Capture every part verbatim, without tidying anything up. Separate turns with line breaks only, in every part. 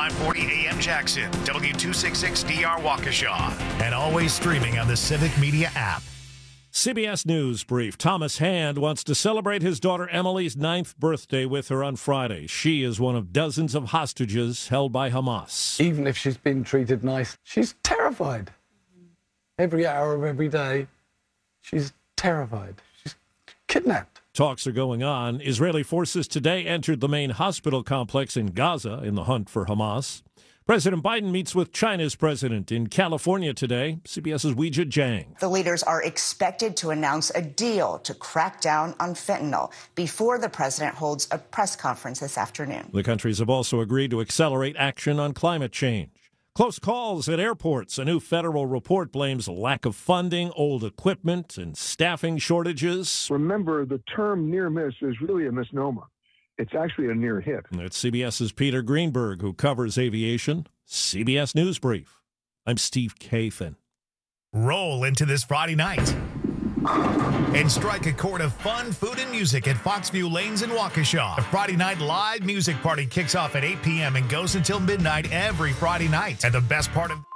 five forty A M Jackson, W two sixty-six D R Waukesha, and always streaming on the Civic Media app.
C B S News Brief. Thomas Hand wants to celebrate his daughter Emily's ninth birthday with her on Friday. She is one of dozens of hostages held by Hamas.
Even if she's been treated nice, she's terrified. Every hour of every day, she's terrified. She's kidnapped.
Talks are going on. Israeli forces today entered the main hospital complex in Gaza in the hunt for Hamas. President Biden meets with China's president in California today. CBS's Weijia Jiang.
The leaders are expected to announce a deal to crack down on fentanyl before the president holds a press conference this afternoon.
The countries have also agreed to accelerate action on climate change. Close calls at airports. A new federal report blames lack of funding, old equipment, and staffing shortages.
Remember, the term near miss is really a misnomer. It's actually a near hit.
It's CBS's Peter Greenberg, who covers aviation. C B S News Brief. I'm Steve Kathan.
Roll into this Friday night and strike a chord of fun, food, and music at Foxview Lanes in Waukesha. The Friday night live music party kicks off at eight p.m. and goes until midnight every Friday night. And the best part of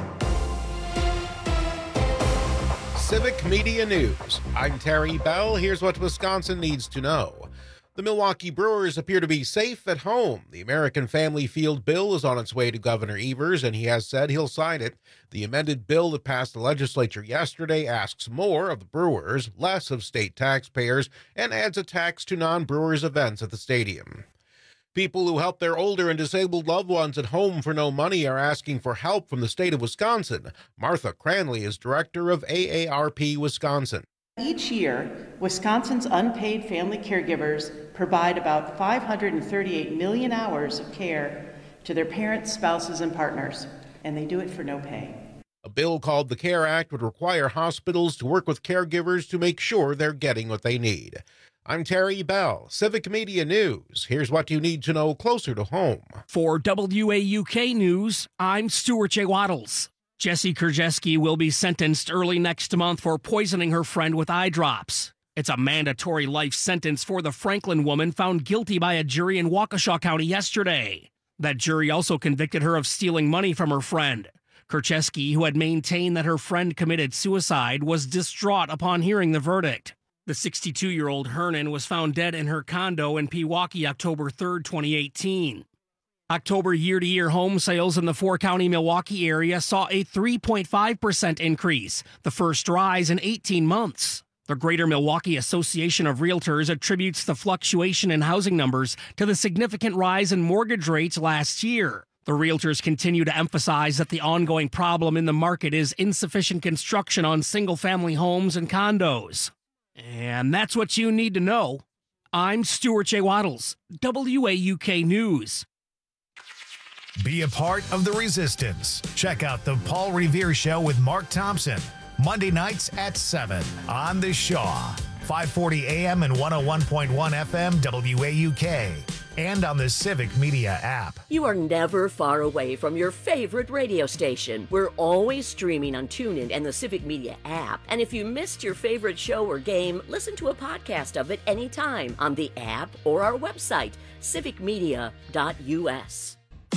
Civic Media News. I'm Terry Bell. Here's what Wisconsin needs to know. The Milwaukee Brewers appear to be safe at home. The American Family Field bill is on its way to Governor Evers, and he has said he'll sign it. The amended bill that passed the legislature yesterday asks more of the Brewers, less of state taxpayers, and adds a tax to non-Brewers events at the stadium. People who help their older and disabled loved ones at home for no money are asking for help from the state of Wisconsin. Martha Cranley is director of A A R P Wisconsin.
Each year, Wisconsin's unpaid family caregivers provide about five hundred thirty-eight million hours of care to their parents, spouses, and partners, and they do it for no pay.
A bill called the CARE Act would require hospitals to work with caregivers to make sure they're getting what they need. I'm Terry Bell, Civic Media News. Here's what you need to know closer to home.
For W A U K News, I'm Stuart J. Waddles. Jesse Krzyzewski will be sentenced early next month for poisoning her friend with eye drops. It's a mandatory life sentence for the Franklin woman found guilty by a jury in Waukesha County yesterday. That jury also convicted her of stealing money from her friend. Krzyzewski, who had maintained that her friend committed suicide, was distraught upon hearing the verdict. The sixty-two-year-old Hernan was found dead in her condo in Pewaukee October third, twenty eighteen. October year-to-year home sales in the four-county Milwaukee area saw a three point five percent increase, the first rise in eighteen months. The Greater Milwaukee Association of Realtors attributes the fluctuation in housing numbers to the significant rise in mortgage rates last year. The realtors continue to emphasize that the ongoing problem in the market is insufficient construction on single-family homes and condos. And that's what you need to know. I'm Stuart J. Waddles, W A U K News.
Be a part of the resistance. Check out the Paul Revere Show with Mark Thompson, Monday nights at seven on the Shaw, five forty A M and one oh one point one F M W A U K, and on the Civic Media app.
You are never far away from your favorite radio station. We're always streaming on TuneIn and the Civic Media app. And if you missed your favorite show or game, listen to a podcast of it anytime on the app or our website, civic media dot U S.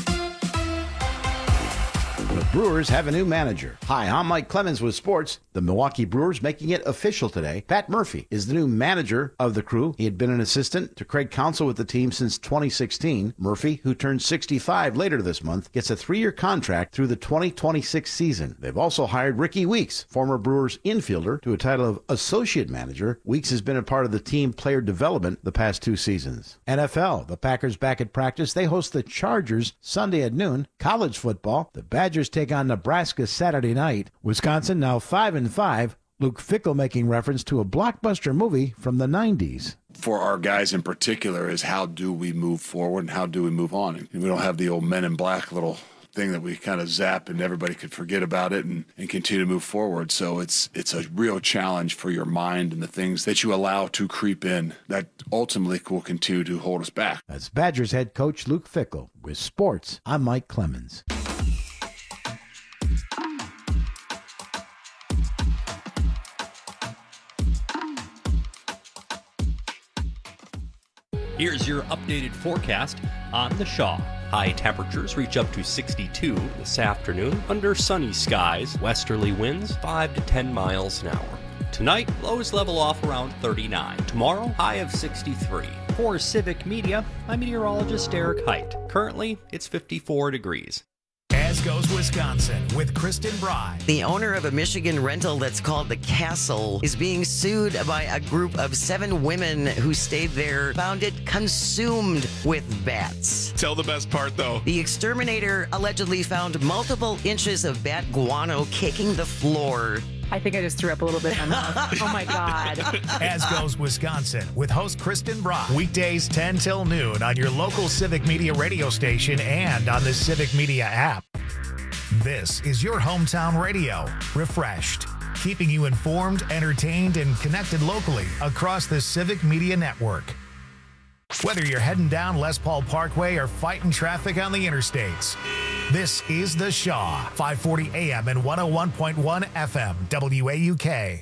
The Brewers have a new manager. Hi, I'm Mike Clemens with sports. The Milwaukee Brewers making it official today. Pat Murphy is the new manager of the crew. He had been an assistant to Craig Counsell with the team since twenty sixteen. Murphy, who turns sixty-five later this month, gets a three-year contract through the twenty twenty-six season. They've also hired Ricky Weeks, former Brewers infielder, to a title of associate manager. Weeks has been a part of the team player development the past two seasons. N F L, the Packers back at practice. They host the Chargers Sunday at noon. College football, the Badgers take on Nebraska Saturday night. Wisconsin now five and five. Luke Fickell making reference to a blockbuster movie from the nineties.
For our guys in particular is how do we move forward and how do we move on? And we don't have the old Men in Black little thing that we kind of zap and everybody could forget about it and, and continue to move forward. So it's it's a real challenge for your mind and the things that you allow to creep in that ultimately will continue to hold us back.
That's Badgers head coach Luke Fickell. With sports, I'm Mike Clemens.
Here's your updated forecast on the Shaw. High temperatures reach up to sixty-two this afternoon under sunny skies, westerly winds five to ten miles an hour. Tonight, lows level off around thirty-nine. Tomorrow, high of sixty-three. For Civic Media, I'm meteorologist Eric Height. Currently, it's fifty-four degrees.
As goes Wisconsin with Kristen Bry.
The owner of a Michigan rental that's called The Castle is being sued by a group of seven women who stayed there, found it consumed with bats.
Tell the best part, though.
The exterminator allegedly found multiple inches of bat guano kicking the floor.
I think I just threw up a little bit in my mouth. Oh, my God.
As goes Wisconsin with host Kristen Brock. Weekdays ten till noon on your local Civic Media radio station and on the Civic Media app. This is your hometown radio. Refreshed. Keeping you informed, entertained, and connected locally across the Civic Media network. Whether you're heading down Les Paul Parkway or fighting traffic on the interstates, this is The Shaw, five forty A M and one oh one point one F M, W A U K.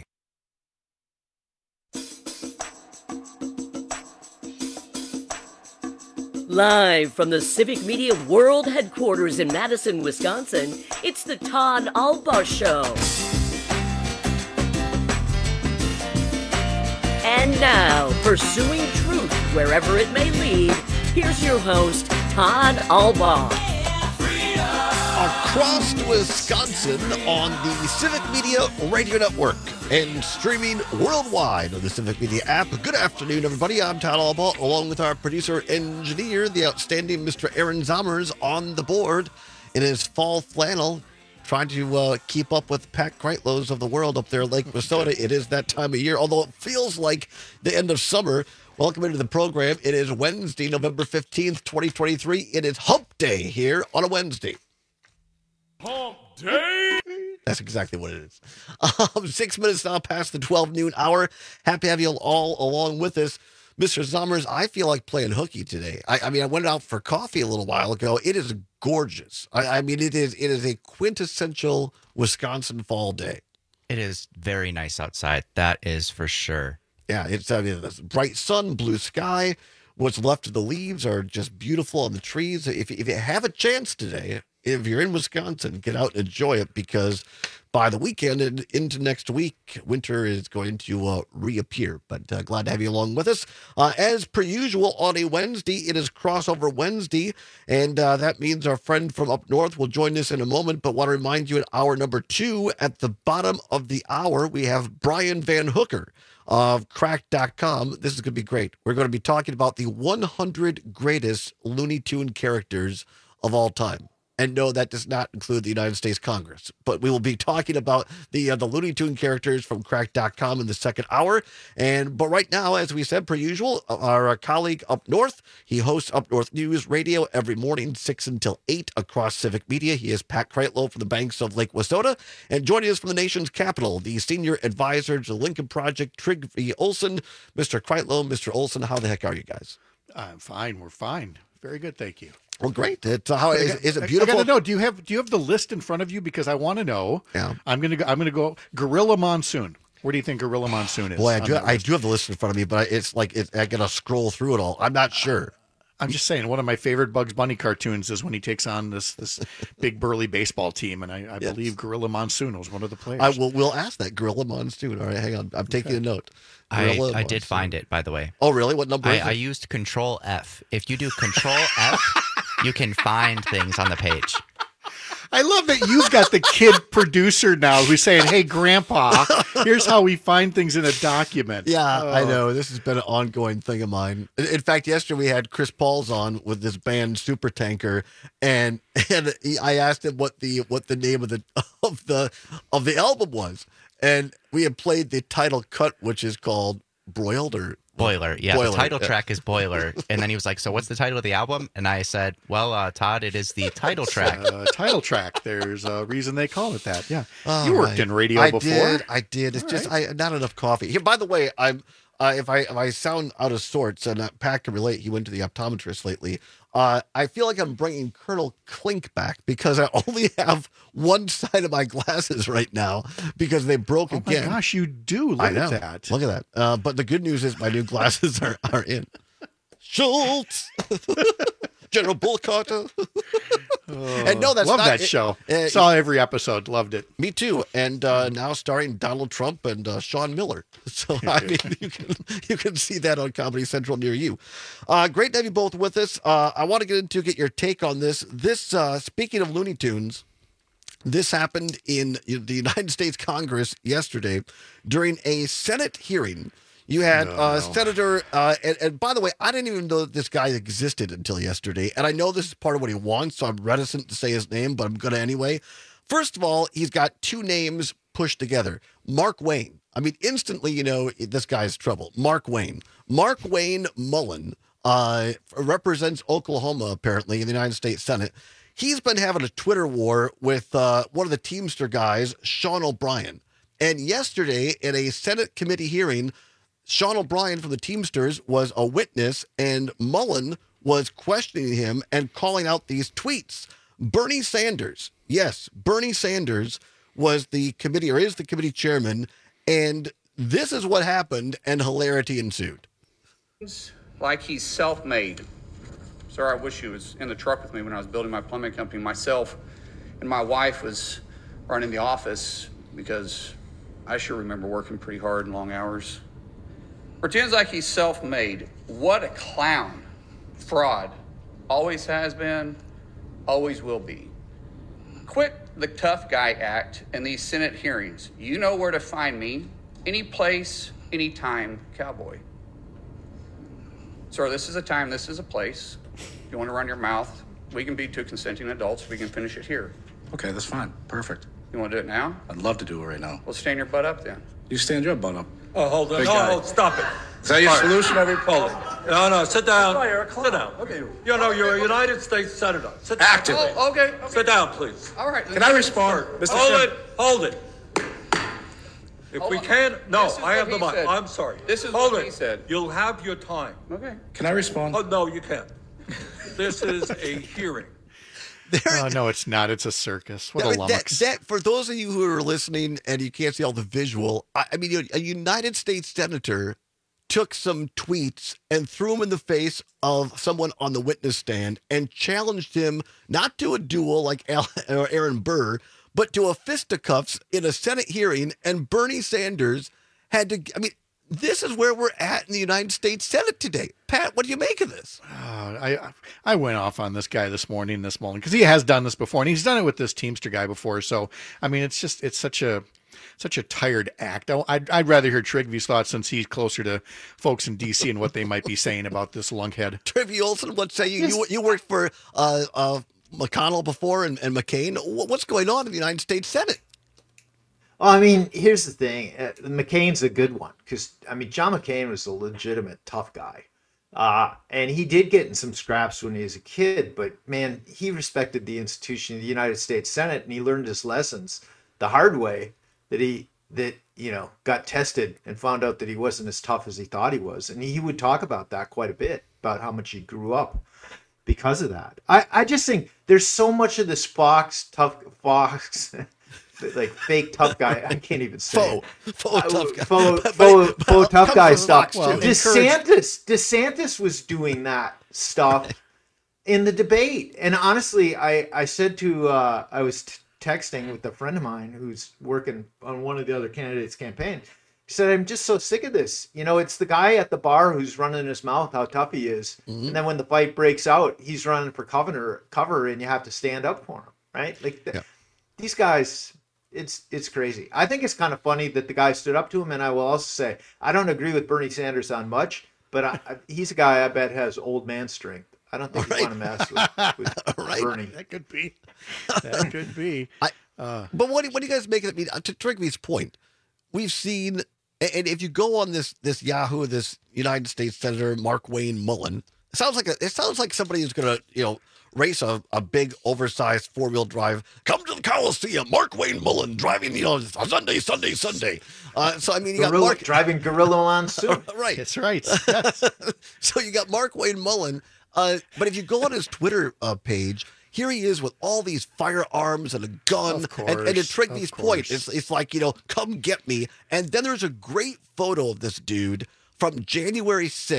Live from the Civic Media World Headquarters in Madison, Wisconsin, it's the Todd Alba Show. And now, pursuing truth wherever it may lead, here's your host, Todd Alba.
Across Wisconsin on the Civic Media Radio Network and streaming worldwide on the Civic Media app. Good afternoon, everybody. I'm Todd Alba, along with our producer engineer, the outstanding Mister Aaron Zommers, on the board in his fall flannel, trying to uh, keep up with Pat Kreitlows of the world up there in Lake Wissota. It is that time of year, although it feels like the end of summer. Welcome into the program. It is Wednesday, November fifteenth, twenty twenty-three. It is Hump Day here on a Wednesday.
Hump Day!
That's exactly what it is. Um, six minutes now past the twelve noon hour. Happy to have you all along with us. Mister Zommers, I feel like playing hooky today. I, I mean, I went out for coffee a little while ago. It is gorgeous. I, I mean, it is it is a quintessential Wisconsin fall day.
It is very nice outside. That is for sure.
Yeah, it's I mean, it's bright sun, blue sky. What's left of the leaves are just beautiful on the trees. If, if you have a chance today, if you're in Wisconsin, get out and enjoy it, because by the weekend and into next week, winter is going to uh, reappear. But uh, glad to have you along with us. Uh, as per usual, on a Wednesday, it is Crossover Wednesday, and uh, that means our friend from up north will join us in a moment. But want to remind you, in hour number two, at the bottom of the hour, we have Brian Van Hooker of cracked dot com. This is going to be great. We're going to be talking about the one hundred greatest Looney Tune characters of all time. And no, that does not include the United States Congress. But we will be talking about the uh, the Looney Tune characters from cracked dot com in the second hour. And but right now, as we said, per usual, our uh, colleague up north, he hosts Up North News Radio every morning, six until eight across Civic Media. He is Pat Kreitlow from the banks of Lake Wissota. And joining us from the nation's capital, the senior advisor to the Lincoln Project, Trygve Olsen. Mister Kreitlow, Mister Olsen, how the heck are you guys?
I'm fine. We're fine. Very good. Thank you.
Well, great. It's, uh, how
I
is,
got,
is it beautiful?
I got to know. Do you have do you have the list in front of you? Because I want to know.
Yeah.
I'm gonna go. I'm gonna go. Gorilla Monsoon. Where do you think Gorilla Monsoon is?
Boy, I do. I do have the list in front of me, but it's like it, I gotta scroll through it all. I'm not sure.
I'm just saying. One of my favorite Bugs Bunny cartoons is when he takes on this this big burly baseball team, and I, I yes. believe Gorilla Monsoon was one of the players.
I will. We'll ask that Gorilla Monsoon. All right, hang on. I'm taking okay. a note.
I, I did find it, by the way.
Oh, really? What number?
I,
is it?
I used Control F. If you do Control F, you can find things on the page.
I love that you've got the kid producer now who's saying, "Hey, Grandpa, here's how we find things in a document."
Yeah,
oh.
I know. This has been an ongoing thing of mine. In fact, yesterday we had Chris Pauls on with this band Supertanker, and and he, I asked him what the what the name of the of the of the album was, and we had played the title cut, which is called Broiled or.
Boiler, yeah.
Boiler.
The title
yeah.
track is Boiler. And then he was like, so what's the title of the album? And I said, well, uh, Todd, it is the title track.
Uh, title track. There's a reason they call it that. Yeah.
All
you worked
right.
in radio
I
before.
I did. I did. It's All just right. I not enough coffee. Here, by the way, I'm uh, if I if I sound out of sorts, and uh, Pat can relate, he went to the optometrist lately. Uh, I feel like I'm bringing Colonel Klink back because I only have one side of my glasses right now because they broke
oh
again.
Oh my gosh, you do. Look
I know.
at that.
Look at that. Uh, but the good news is my new glasses are, are in. Schultz! General Bull Carter.
Oh,
and no, that's
love
not,
that
it-
show.
uh,
Saw every episode. Loved it.
Me too. And uh, now starring Donald Trump and uh, Sean Miller. So I mean, you can you can see that on Comedy Central near you. Uh, great to have you both with us. Uh, I want to get into get your take on this. This uh, speaking of Looney Tunes. This happened in the United States Congress yesterday during a Senate hearing. You had
No,
uh,
no.
Senator, uh, and, and by the way, I didn't even know that this guy existed until yesterday. And I know this is part of what he wants, so I'm reticent to say his name, but I'm going to anyway. First of all, he's got two names pushed together. Mark Wayne. I mean, instantly, you know, this guy's trouble. Mark Wayne. Mark Wayne Mullen uh, represents Oklahoma, apparently, in the United States Senate. He's been having a Twitter war with uh, one of the Teamster guys, Sean O'Brien. And yesterday, in a Senate committee hearing, Sean O'Brien from the Teamsters was a witness, and Mullen was questioning him and calling out these tweets. Bernie Sanders, yes, Bernie Sanders was the committee, or is the committee chairman, and this is what happened, and hilarity ensued.
Like he's self-made. Sir, I wish he was in the truck with me when I was building my plumbing company. Myself and my wife was running the office because I sure remember working pretty hard and long hours. Pretends like he's self-made. What a clown. Fraud. Always has been, always will be. Quit the tough guy act in these Senate hearings. You know where to find me. Any place, any time, cowboy. Sir, this is a time, this is a place. If you want to run your mouth, we can be two consenting adults. We can finish it here.
Okay, that's fine. Perfect.
You want to do it now?
I'd love to do it right now.
Well, stand your butt up then.
You stand your butt up.
Oh, hold on.
Big
No,
guy.
no, stop it.
Is that your
All right.
solution?
Hold it. No, no, sit down. Sit down. Okay. You know, you're a United States Senator. Sit down.
Active.
Oh, okay. okay.
Sit down, please.
All right.
Can I respond, Mister
Hold
Chairman?
it. Hold it. If
Hold
we
on.
can't, no,
This is
I have
what
the
he
mic.
said.
I'm sorry.
This is
Hold
what
it.
he said.
You'll have your time.
Okay.
Can I respond?
Oh, no, you can't. This is a hearing.
Oh, no, it's not. It's a circus. What a
That-
lummox.
that, that, for those of you who are listening and you can't see all the visual, I, I mean, you know, a United States senator took some tweets and threw them in the face of someone on the witness stand and challenged him not to a duel like Al, or Aaron Burr, but to a fisticuffs in a Senate hearing. And Bernie Sanders had to, I mean, this is where we're at in the United States Senate today. Pat, what do you make of this?
Uh, I I went off on this guy this morning, this morning, because he has done this before, and he's done it with this Teamster guy before. So, I mean, it's just it's such a such a tired act. I, I'd, I'd rather hear Trigvy's thoughts since he's closer to folks in D C and what they might be saying about this lunkhead.
Trivy Olson, what say you? You, you worked for uh, uh, McConnell before and, and McCain. Wh- What's going on in the United States Senate?
Well, I mean, here's the thing. Uh, McCain's a good one because, I mean, John McCain was a legitimate tough guy. Uh, and he did get in some scraps when he was a kid, but man, he respected the institution of the United States Senate, and he learned his lessons the hard way that he, that, you know, got tested and found out that he wasn't as tough as he thought he was. And he would talk about that quite a bit, about how much he grew up because of that. I, I just think there's so much of this Fox, tough Fox, like fake tough guy. I can't even say
faux,
it.
faux
Uh,
tough guy.
Faux,
But-
faux,
but-
faux tough
comes
guy
from
stuff.
Fox, too.
DeSantis, DeSantis was doing that stuff in the debate, and honestly, I I said to uh, I was t- texting with a friend of mine who's working on one of the other candidates' campaign. He said, "I'm just so sick of this. You know, it's the guy at the bar who's running his mouth how tough he is,
Mm-hmm.
and then when the fight breaks out, he's running for cover, cover, and you have to stand up for him, right? Like th- these guys." It's it's crazy. I think it's kind of funny that the guy stood up to him, and I will also say I don't agree with Bernie Sanders on much, but I, I, he's a guy I bet has old man strength. I don't think you want to mess with, with
Right.
Bernie.
That could be. That could be.
I,
Uh,
but what do, what do you guys make of it? I mean, to Trigvy's point, we've seen, and if you go on this this Yahoo, this United States Senator Mark Wayne Mullen, it sounds like a, it sounds like somebody who's going to, you know, race a, a big oversized four wheel drive. Come to the Coliseum, Mark Wayne Mullen driving, you know, Sunday, Sunday, Sunday. Uh, so I mean, you got
Gorilla,
Mark
driving Gorilla Monsoon.
right.
That's right. Yes.
So you got Mark Wayne Mullen. Uh, but if you go on his Twitter uh, page, here he is with all these firearms and a gun.
Of course,
and, and to Trigvy's
of
point,
course.
it's, it's like, you know, come get me. And then there's a great photo of this dude from January sixth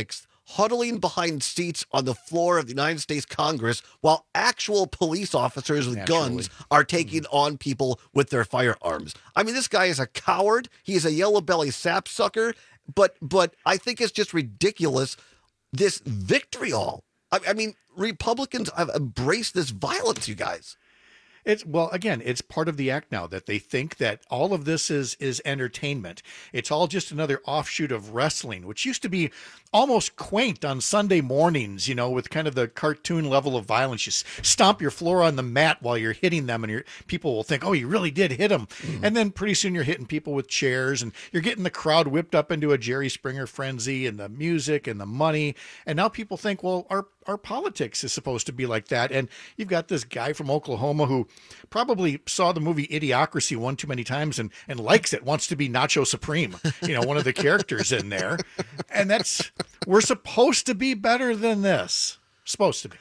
huddling behind seats on the floor of the United States Congress while actual police officers with
Naturally.
guns are taking mm. on people with their firearms. I mean, this guy is a coward. He is a yellow belly sapsucker. But but I think it's just ridiculous, this vitriol. I, I mean, Republicans have embraced this violence, you guys.
It's well, again, it's part of the act now that they think that all of this is is entertainment. It's all just another offshoot of wrestling, which used to be almost quaint on Sunday mornings, you know, with kind of the cartoon level of violence. You stomp your floor on the mat while you're hitting them, and your people will think, oh, you really did hit them. Mm. And then pretty soon you're hitting people with chairs, and you're getting the crowd whipped up into a Jerry Springer frenzy, and the music and the money. And now people think, well, our our politics is supposed to be like that. And you've got this guy from Oklahoma who probably saw the movie Idiocracy one too many times and, and likes it, wants to be Nacho Supreme, you know, one of the characters in there. And that's, we're supposed to be better than this. Supposed to be.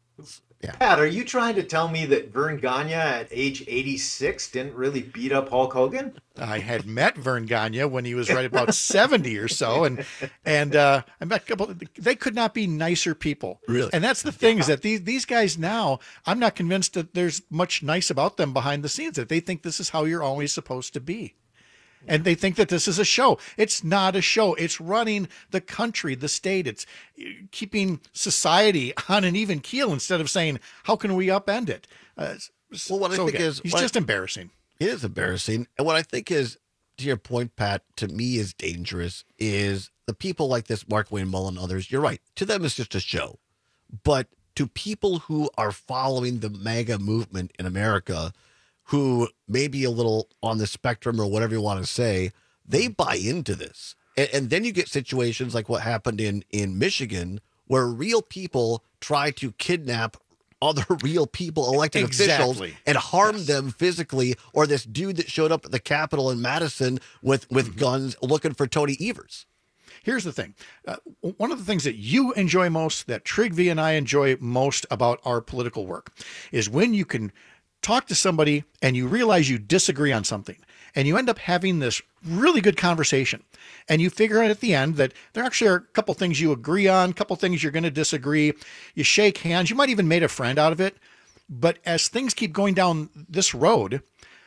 Yeah. Pat, are you trying to tell me that Vern Gagne at age eighty-six didn't really beat up Hulk Hogan?
I had met Vern Gagne when he was right about seventy or so, and and uh, I met a couple. They could not be nicer people,
really.
And that's the thing, is that these these guys now, I'm not convinced that there's much nice about them behind the scenes. That they think this is how you're always supposed to be. And they think that this is a show. It's not a show. It's running the country, the state. It's keeping society on an even keel instead of saying, how can we upend it? Uh,
well, what
so
I think
again,
is...
He's just I, embarrassing.
It is embarrassing. And what I think is, to your point, Pat, to me is dangerous, is the people like this, Mark Wayne Mullen and others, you're right. To them, it's just a show. But to people who are following the MAGA movement in America, who may be a little on the spectrum or whatever you want to say, they buy into this. And, and then you get situations like what happened in, in Michigan, where real people try to kidnap other real people, elected
exactly.
officials, and harm
yes.
them physically. Or this dude that showed up at the Capitol in Madison with, with mm-hmm. guns looking for Tony Evers.
Here's the thing. Uh, one of the things that you enjoy most, that Trigvi and I enjoy most about our political work, is when you can talk to somebody and you realize you disagree on something, and you end up having this really good conversation, and you figure out at the end that there actually are a couple things you agree on, a couple things you're going to disagree. You shake hands. You might even make a friend out of it. But as things keep going down this road,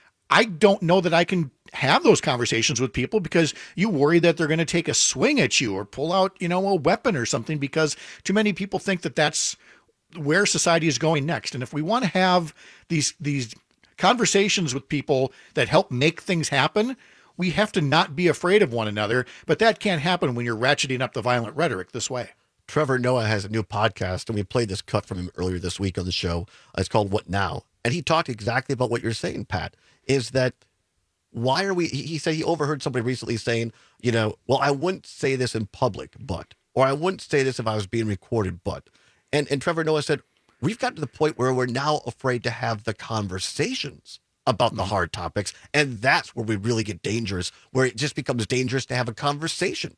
I don't know that I can have those conversations with people, because you worry that they're going to take a swing at you or pull out, you know, a weapon or something, because too many people think that that's where society is going next. And if we want to have these these conversations with people that help make things happen, we have to not be afraid of one another. But that can't happen when you're ratcheting up the violent rhetoric this way.
Trevor Noah has a new podcast, and we played this cut from him earlier this week on the show. It's called What Now? And he talked exactly about what you're saying, Pat, is that why are we, he said he overheard somebody recently saying, you know, well, I wouldn't say this in public, but, or I wouldn't say this if I was being recorded, but. And and Trevor Noah said, we've got to the point where we're now afraid to have the conversations about the hard topics. And that's where we really get dangerous, where it just becomes dangerous to have a conversation.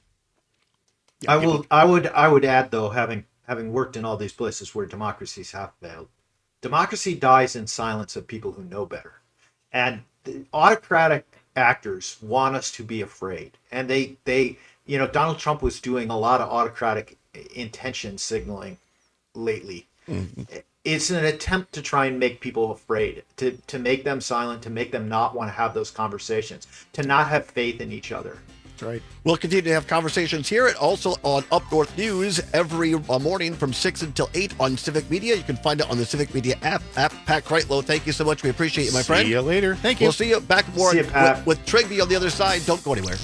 I will. I would. I would add, though, having having worked in all these places where democracies have failed, democracy dies in silence of people who know better, and the autocratic actors want us to be afraid. And they they you know Donald Trump was doing a lot of autocratic intention signaling lately. Mm-hmm. It's an attempt to try and make people afraid, to to make them silent, to make them not want to have those conversations, to not have faith in each other.
That's right.
We'll continue to have conversations here and also on Up North News every morning from six until eight on Civic Media. You can find it on the Civic Media app. app. Pat Kreitlow, thank you so much. We appreciate you, my
see
friend.
See you later. Thank you.
We'll see you back more
you,
with, with Trigvi on the other side. Don't go anywhere.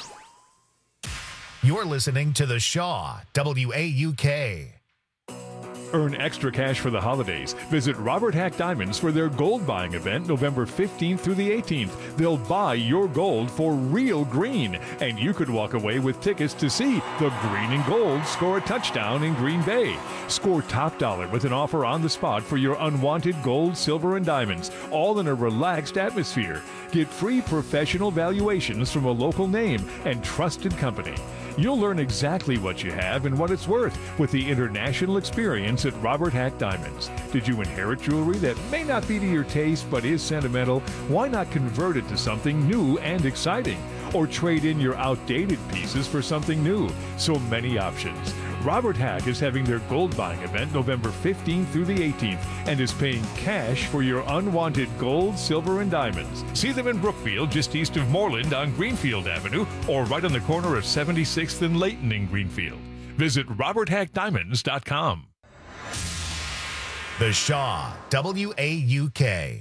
You're listening to The Shaw, W A U K.
Earn extra cash for the holidays. Visit Robert Hack Diamonds for their gold buying event November fifteenth through the eighteenth. They'll buy your gold for real green, and you could walk away with tickets to see the Green and Gold score a touchdown in Green Bay. Score top dollar with an offer on the spot for your unwanted gold, silver, and diamonds, all in a relaxed atmosphere. Get free professional valuations from a local name and trusted company. You'll learn exactly what you have and what it's worth with the international experience at Robert Hack Diamonds. Did you inherit jewelry that may not be to your taste but is sentimental? Why not convert it to something new and exciting? or trade in your outdated pieces for something new. So many options. Robert Hack is having their gold buying event November fifteenth through the eighteenth and is paying cash for your unwanted gold, silver, and diamonds. See them in Brookfield, just east of Moreland on Greenfield Avenue, or right on the corner of seventy-sixth and Layton in Greenfield. Visit robert hack diamonds dot com.
The Shaw, W A U K.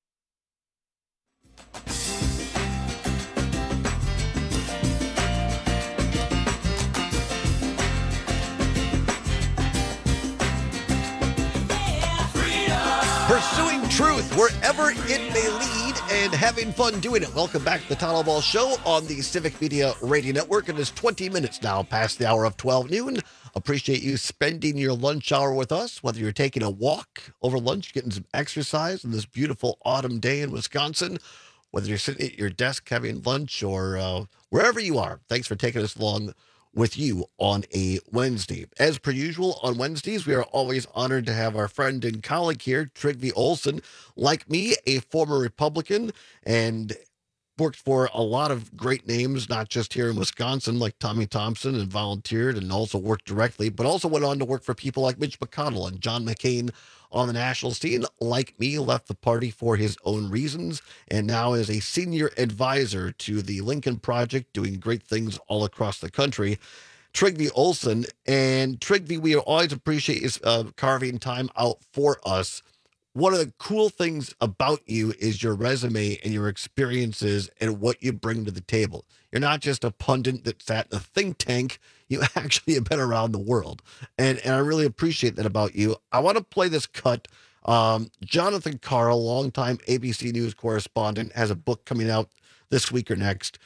Pursuing truth wherever it may lead and having fun doing it. Welcome back to the Todd Ball Show on the Civic Media Radio Network. It is twenty minutes now past the hour of twelve noon. Appreciate you spending your lunch hour with us, whether you're taking a walk over lunch, getting some exercise on this beautiful autumn day in Wisconsin, whether you're sitting at your desk having lunch or uh, wherever you are. Thanks for taking us along with you on a Wednesday. As per usual, on Wednesdays, we are always honored to have our friend and colleague here, Trygve Olsen, like me, a former Republican, and worked for a lot of great names, not just here in Wisconsin, like Tommy Thompson, and volunteered and also worked directly, but also went on to work for people like Mitch McConnell and John McCain on the national scene. Like me, left the party for his own reasons, and now is a senior advisor to the Lincoln Project, doing great things all across the country. Trygve Olsen, and Trygve, we always appreciate you uh, carving time out for us. One of the cool things about you is your resume and your experiences and what you bring to the table. You're not just a pundit that sat in a think tank. You actually have been around the world. And, and I really appreciate that about you. I want to play this cut. Um, Jonathan Karl, longtime A B C News correspondent, has a book coming out this week or next.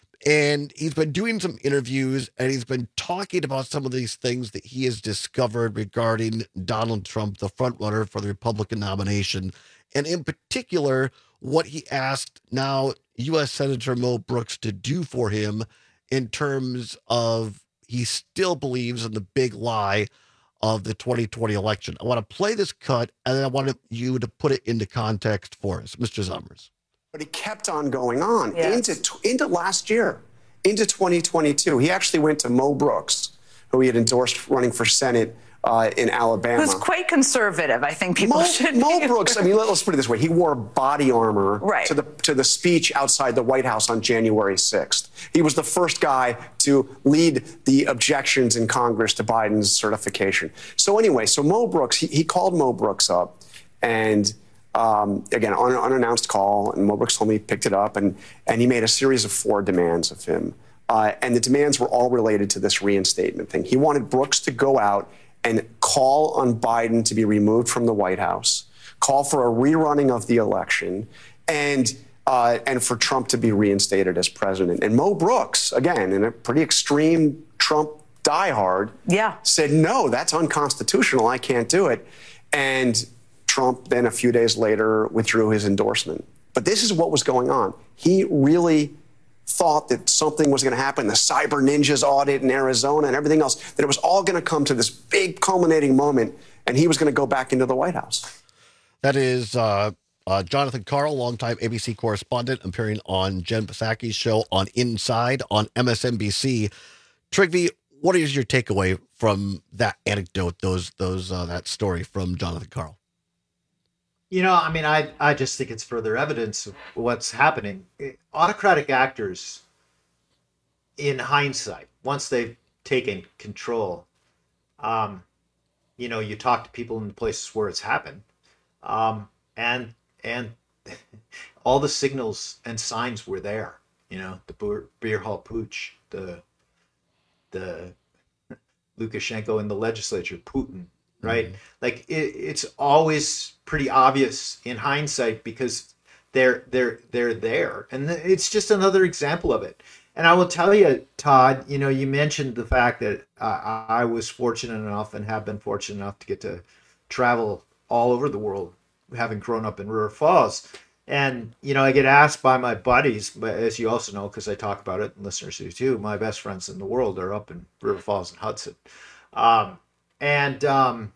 And he's been doing some interviews, and he's been talking about some of these things that he has discovered regarding Donald Trump, the front runner for the Republican nomination, and in particular, what he asked now U S Senator Mo Brooks to do for him in terms of he still believes in the big lie of the twenty twenty election. I want to play this cut, and then I want you to put it into context for us. Mister Zummers.
But he kept on going on
Yes.
into into last year, into twenty twenty-two. He actually went to Mo Brooks, who he had endorsed running for Senate uh, in Alabama.
Who's quite conservative, I think people
Mo,
should
Mo
be.
Brooks, I mean, let, let's put it this way. He wore body armor
Right.
to the to the speech outside the White House on January sixth. He was the first guy to lead the objections in Congress to Biden's certification. So anyway, so Mo Brooks, he, he called Mo Brooks up, and Um, again, on an unannounced call, and Mo Brooks told me he picked it up, and, and he made a series of four demands of him. Uh, and the demands were all related to this reinstatement thing. He wanted Brooks to go out and call on Biden to be removed from the White House, call for a rerunning of the election, and uh, and for Trump to be reinstated as president. And Mo Brooks, again, in a pretty extreme Trump diehard,
yeah.
said, no, that's unconstitutional. I can't do it. And Trump then a few days later withdrew his endorsement. But this is what was going on. He really thought that something was going to happen, the Cyber Ninjas audit in Arizona and everything else, that it was all going to come to this big culminating moment, and he was going to go back into the White House.
That is uh, uh, Jonathan Karl, longtime A B C correspondent, appearing on Jen Psaki's show on Inside on M S N B C. Trygve, what is your takeaway from that anecdote, those those uh, that story from Jonathan Karl?
You know, I mean, I, I just think it's further evidence of what's happening. Autocratic actors, in hindsight, once they've taken control, um, you know, you talk to people in the places where it's happened, um, and and all the signals and signs were there. You know, the beer, beer hall pooch, the the Lukashenko in the legislature, Putin. Right? Mm-hmm. Like it, it's always pretty obvious in hindsight because they're they're they're there, and it's just another example of it. And I will tell you, Todd, you know, you mentioned the fact that uh, I was fortunate enough and have been fortunate enough to get to travel all over the world, having grown up in River Falls. And you know, I get asked by my buddies, but as you also know, because I talk about it, and listeners do too, my best friends in the world are up in River Falls and Hudson. Um, And, um,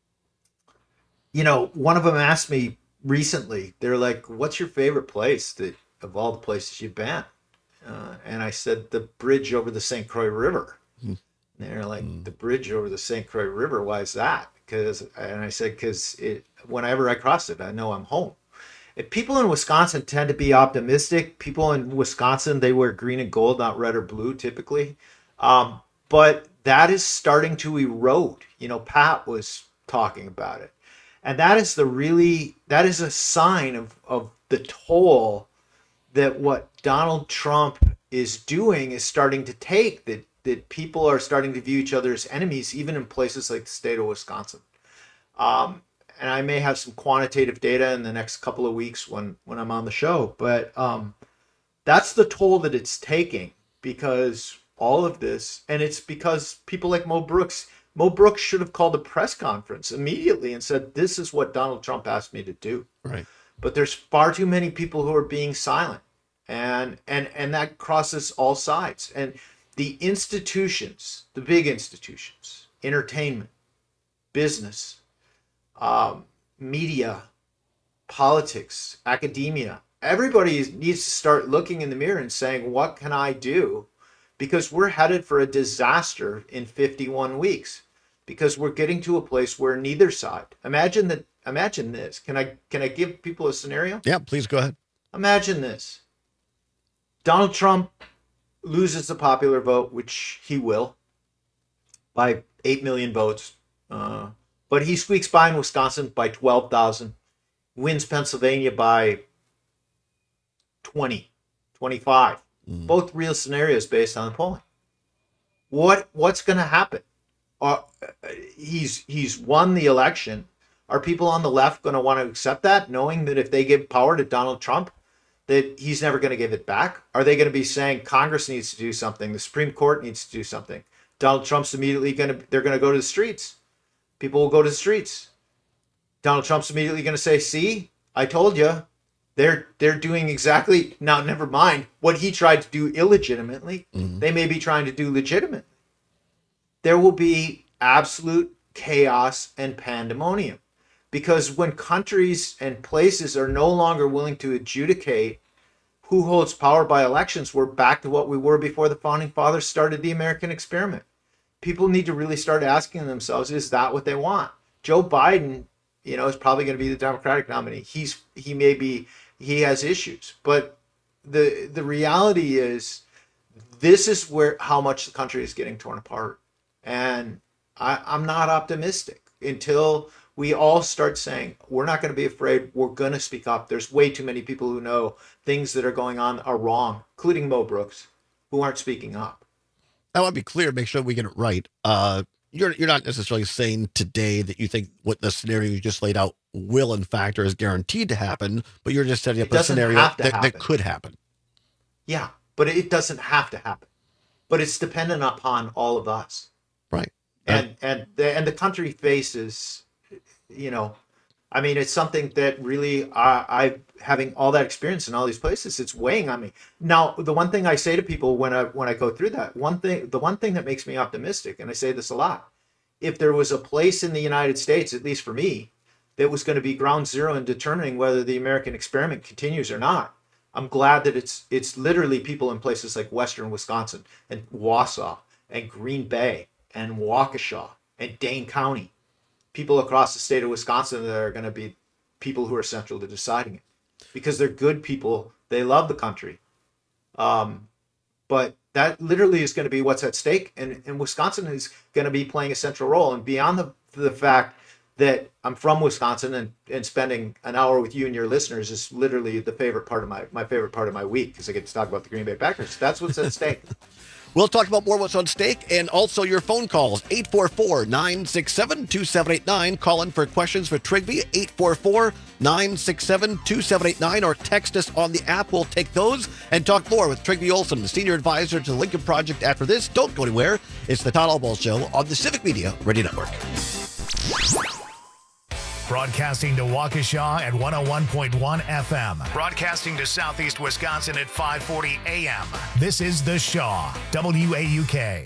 you know, one of them asked me recently, they're like, what's your favorite place that of all the places you've been? uh, and I said, the bridge over the Saint Croix River.
Mm.
And they're like, mm. the bridge over the Saint Croix River, why is that? Because, and I said, because it, whenever I cross it, I know I'm home. If people in Wisconsin tend to be optimistic. People in Wisconsin, they wear green and gold, not red or blue typically. Um, but that is starting to erode. You know, Pat was talking about it. And that is the really, that is a sign of, of the toll that what Donald Trump is doing is starting to take, that, that people are starting to view each other as enemies, even in places like the state of Wisconsin. Um, and I may have some quantitative data in the next couple of weeks when, when I'm on the show, but um, that's the toll that it's taking, because all of this, and it's because people like Mo Brooks, Mo Brooks should have called a press conference immediately and said, this is what Donald Trump asked me to do.
Right.
But there's far too many people who are being silent, and and and that crosses all sides. And the institutions, the big institutions, entertainment, business, um, media, politics, academia, everybody needs to start looking in the mirror and saying, what can I do? Because we're headed for a disaster in fifty-one weeks, because we're getting to a place where neither side, imagine that, imagine this. Can I, can I give people a scenario?
Yeah, please go ahead.
Imagine this. Donald Trump loses the popular vote, which he will, by eight million votes. Uh, but he squeaks by in Wisconsin by twelve thousand, wins Pennsylvania by twenty, twenty-five. Mm. Both real scenarios based on the polling. What What's going to happen? Uh, he's he's won the election. Are people on the left going to want to accept that, knowing that if they give power to Donald Trump, that he's never going to give it back? Are they going to be saying Congress needs to do something, the Supreme Court needs to do something? Donald Trump's immediately going to, they're going to go to the streets. People will go to the streets. Donald Trump's immediately going to say, see, I told you. They're they're doing exactly, now never mind what he tried to do illegitimately. Mm-hmm. They may be trying to do legitimately. There will be absolute chaos and pandemonium. Because when countries and places are no longer willing to adjudicate who holds power by elections, we're back to what we were before the founding fathers started the American experiment. People need to really start asking themselves, is that what they want? Joe Biden, you know, is probably going to be the Democratic nominee. He's he may be, he has issues, but the the reality is, this is where how much the country is getting torn apart, and I, I'm not optimistic until we all start saying, we're not going to be afraid. We're going to speak up. There's way too many people who know things that are going on are wrong, including Mo Brooks, who aren't speaking up.
I want to be clear, make sure we get it right. Uh, you're you're not necessarily saying today that you think what the scenario you just laid out will, in fact, or is guaranteed to happen, but you're just setting up a scenario that, that could happen.
Yeah, but it doesn't have to happen. But it's dependent upon all of us.
Right.
And uh, and the, and the country faces, you know, I mean, it's something that really, uh, I, having all that experience in all these places, it's weighing on me. Now, the one thing I say to people when I when I go through that, one thing, the one thing that makes me optimistic, and I say this a lot, if there was a place in the United States, at least for me, that was going to be ground zero in determining whether the American experiment continues or not, I'm glad that it's it's literally people in places like Western Wisconsin and Wausau and Green Bay and Waukesha and Dane County. People across the state of Wisconsin that are going to be people who are central to deciding it, because they're good people. They love the country. Um, but that literally is going to be what's at stake. And, and Wisconsin is going to be playing a central role. And beyond the, the fact that I'm from Wisconsin and, and spending an hour with you and your listeners is literally the favorite part of my, my favorite part of my week, because I get to talk about the Green Bay Packers. That's what's at stake.
We'll talk about more what's on stake and also your phone calls. eight four four, nine six seven, two seven eight nine. Call in for questions for Trigby. eight four four, nine six seven, two seven eight nine. Or text us on the app. We'll take those and talk more with Trigby Olson, the senior advisor to the Lincoln Project after this. Don't go anywhere. It's the Todd Albaugh Show on the Civic Media Radio Network.
Broadcasting to Waukesha at one oh one point one F M. Broadcasting to Southeast Wisconsin at five forty A M. This is The Shaw, W A U K.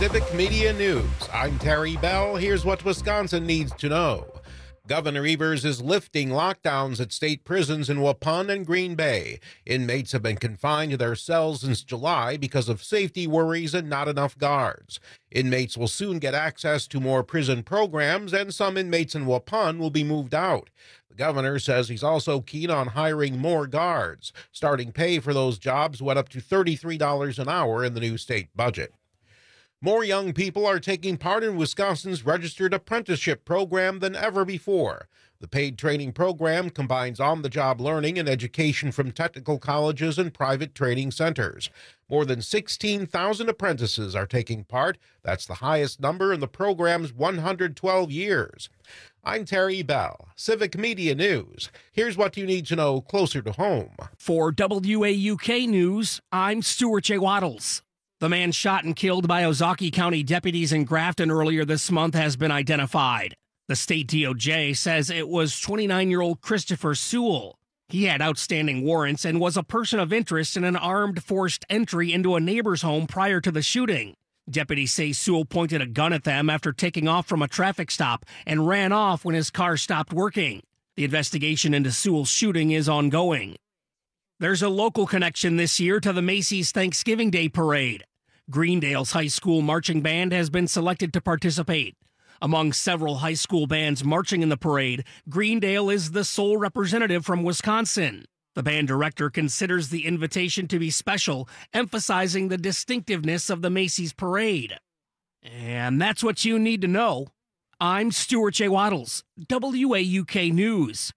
Civic Media News. I'm Terry Bell. Here's what Wisconsin needs to know. Governor Evers is lifting lockdowns at state prisons in Waupun and Green Bay. Inmates have been confined to their cells since July because of safety worries and not enough guards. Inmates will soon get access to more prison programs, and some inmates in Waupun will be moved out. The governor says he's also keen on hiring more guards. Starting pay for those jobs went up to thirty-three dollars an hour in the new state budget. More young people are taking part in Wisconsin's registered apprenticeship program than ever before. The paid training program combines on-the-job learning and education from technical colleges and private training centers. More than sixteen thousand apprentices are taking part. That's the highest number in the program's one hundred twelve years. I'm Terry Bell, Civic Media News. Here's what you need to know closer to home.
For W A U K News, I'm Stuart J. Waddles. The man shot and killed by Ozaukee County deputies in Grafton earlier this month has been identified. The state D O J says it was twenty-nine-year-old Christopher Sewell. He had outstanding warrants and was a person of interest in an armed forced entry into a neighbor's home prior to the shooting. Deputies say Sewell pointed a gun at them after taking off from a traffic stop and ran off when his car stopped working. The investigation into Sewell's shooting is ongoing. There's a local connection this year to the Macy's Thanksgiving Day Parade. Greendale's high school marching band has been selected to participate. Among several high school bands marching in the parade, Greendale is the sole representative from Wisconsin. The band director considers the invitation to be special, emphasizing the distinctiveness of the Macy's parade. And that's what you need to know. I'm Stuart J. Waddles, W A U K News.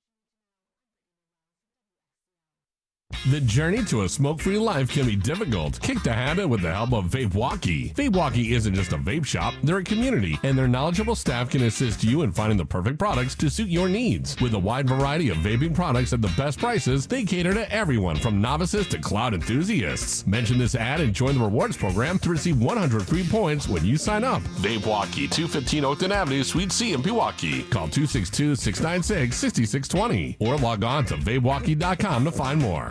The journey to a smoke-free life can be difficult. Kick the habit with the help of VapeWalkie. VapeWalkie isn't just a vape shop, they're a community, and their knowledgeable staff can assist you in finding the perfect products to suit your needs. With a wide variety of vaping products at the best prices, they cater to everyone from novices to cloud enthusiasts. Mention this ad and join the rewards program to receive one hundred free points when you sign up. VapeWalkie, two fifteen Oakton Avenue, Suite C in Pewaukee. Call two six two, six nine six, six six two zero or log on to vape walkie dot com to find more.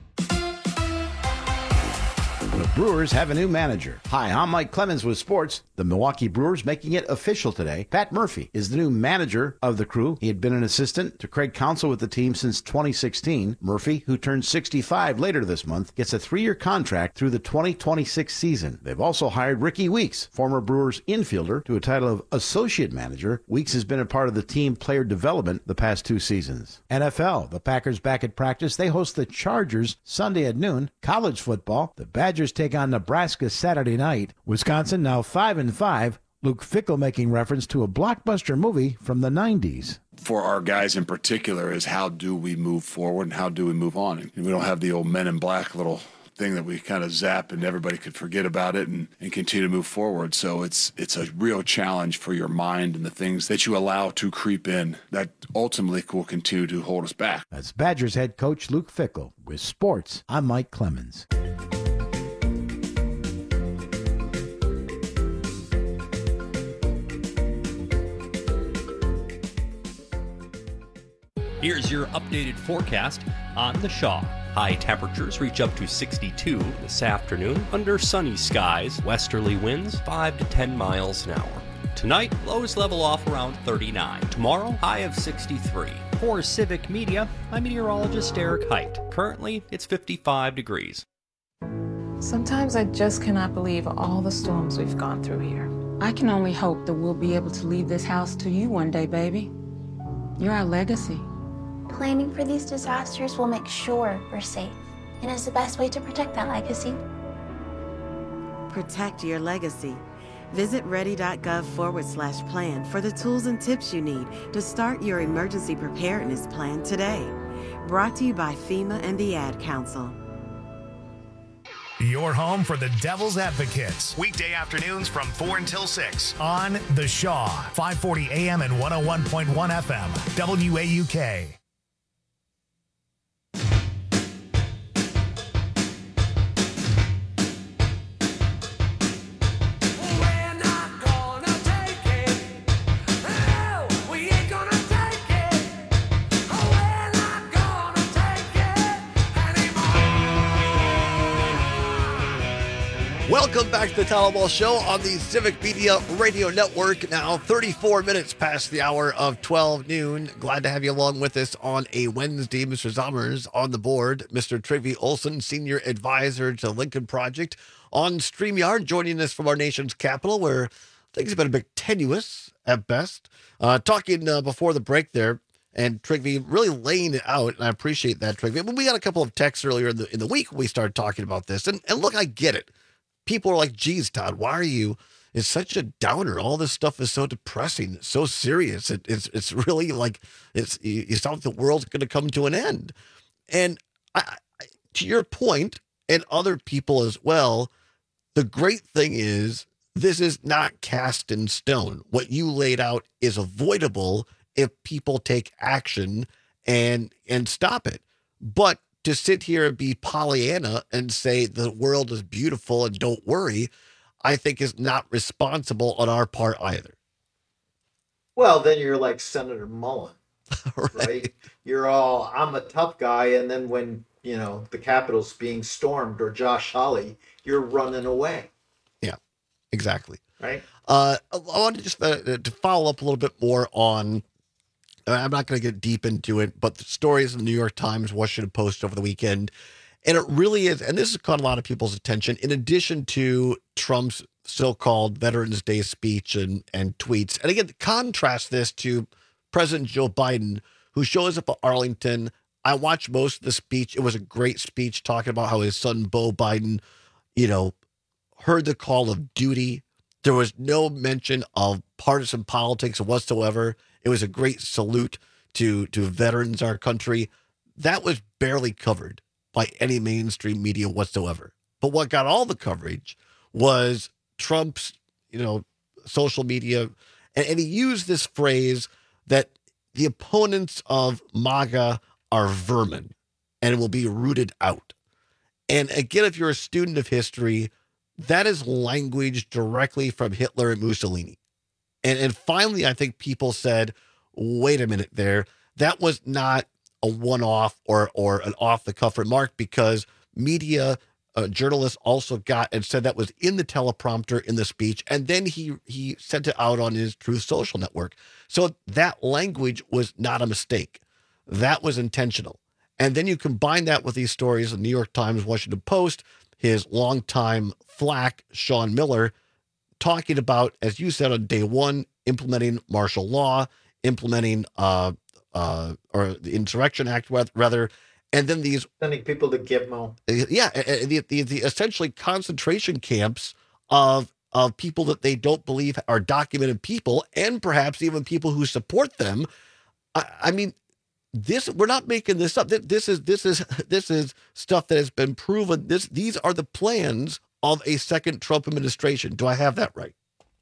The Brewers have a new manager. Hi, I'm Mike Clemens with sports. The Milwaukee Brewers making it official today. Pat Murphy is the new manager of the Crew. He had been an assistant to Craig Counsell with the team since twenty sixteen. Murphy, who turns sixty-five later this month, gets a three-year contract through the twenty twenty-six season. They've also hired Ricky Weeks, former Brewers infielder, to a title of associate manager. Weeks has been a part of the team player development the past two seasons. N F L, the Packers back at practice. They host the Chargers Sunday at noon. College football, the Badgers take on Nebraska Saturday night. Wisconsin now five and five. Luke Fickell making reference to a blockbuster movie from the nineties.
For our guys in particular is how do we move forward and how do we move on? And we don't have the old Men in Black little thing that we kind of zap and everybody could forget about it and, and continue to move forward. So it's it's a real challenge for your mind and the things that you allow to creep in that ultimately will continue to hold us back.
That's Badgers head coach Luke Fickell. With sports, I'm Mike Clemens.
Here's your updated forecast on the Shaw. High temperatures reach up to sixty-two this afternoon under sunny skies, westerly winds five to ten miles an hour. Tonight, lows level off around thirty-nine. Tomorrow, high of sixty-three. For Civic Media, I'm meteorologist Eric Height. Currently, it's fifty-five degrees.
Sometimes I just cannot believe all the storms we've gone through here.
I can only hope that we'll be able to leave this house to you one day, baby. You're our legacy.
Planning for these disasters will make sure we're safe, and is the best way to protect that legacy.
Protect your legacy. Visit ready.gov forward slash plan for the tools and tips you need to start your emergency preparedness plan today. Brought to you by FEMA and the Ad Council.
Your home for the Devil's Advocates. Weekday afternoons from four until six on The Shaw, five forty A M and one oh one point one F M, W A U K.
Welcome back to the Town Hall Show on the Civic Media Radio Network. Now thirty-four minutes past the hour of twelve noon. Glad to have you along with us on a Wednesday. Mister Zommers on the board. Mister Trygve Olsen, Senior Advisor to Lincoln Project on StreamYard, joining us from our nation's capital, where things have been a bit tenuous at best. Uh, talking uh, before the break there, and Trygve really laying it out, and I appreciate that, Trygve. But we got a couple of texts earlier in the in the week when we started talking about this, and and look, I get it. People are like, geez, Todd, why are you, it's such a downer. All this stuff is so depressing, it's so serious. It, it's it's really like, it's you, you sound like the world's going to come to an end. And I, I, to your point, and other people as well, the great thing is this is not cast in stone. What you laid out is avoidable if people take action and and stop it. But to sit here and be Pollyanna and say the world is beautiful and don't worry, I think is not responsible on our part either.
Well, then you're like Senator Mullen,
right.
right? You're all, I'm a tough guy. And then when, you know, the Capitol's being stormed or Josh Hawley, you're running away.
Yeah, exactly.
Right.
Uh, I wanted to just uh, to follow up a little bit more on, I'm not going to get deep into it, but the stories in the New York Times, Washington Post over the weekend, and it really is, and this has caught a lot of people's attention, in addition to Trump's so-called Veterans Day speech and, and tweets. And again, contrast this to President Joe Biden, who shows up at Arlington. I watched most of the speech. It was a great speech talking about how his son, Beau Biden, you know, heard the call of duty. There was no mention of partisan politics whatsoever. It was a great salute to, to veterans in our country. That was barely covered by any mainstream media whatsoever. But what got all the coverage was Trump's, you know, social media. And, and he used this phrase that the opponents of MAGA are vermin and will be rooted out. And again, if you're a student of history, that is language directly from Hitler and Mussolini. And and finally, I think people said, wait a minute there. That was not a one-off or or an off-the-cuff remark, because media uh, journalists also got and said that was in the teleprompter in the speech. And then he he sent it out on his Truth Social network. So that language was not a mistake. That was intentional. And then you combine that with these stories, the New York Times, Washington Post, his longtime flack, Sean Miller, talking about, as you said on day one, implementing martial law, implementing uh, uh, or the Insurrection Act, rather, and then these
sending people to Gitmo.
Yeah, the, the the essentially concentration camps of of people that they don't believe are documented people, and perhaps even people who support them. I, I mean, this we're not making this up. This is this is this is stuff that has been proven. This these are the plans of a second Trump administration. Do I have that right?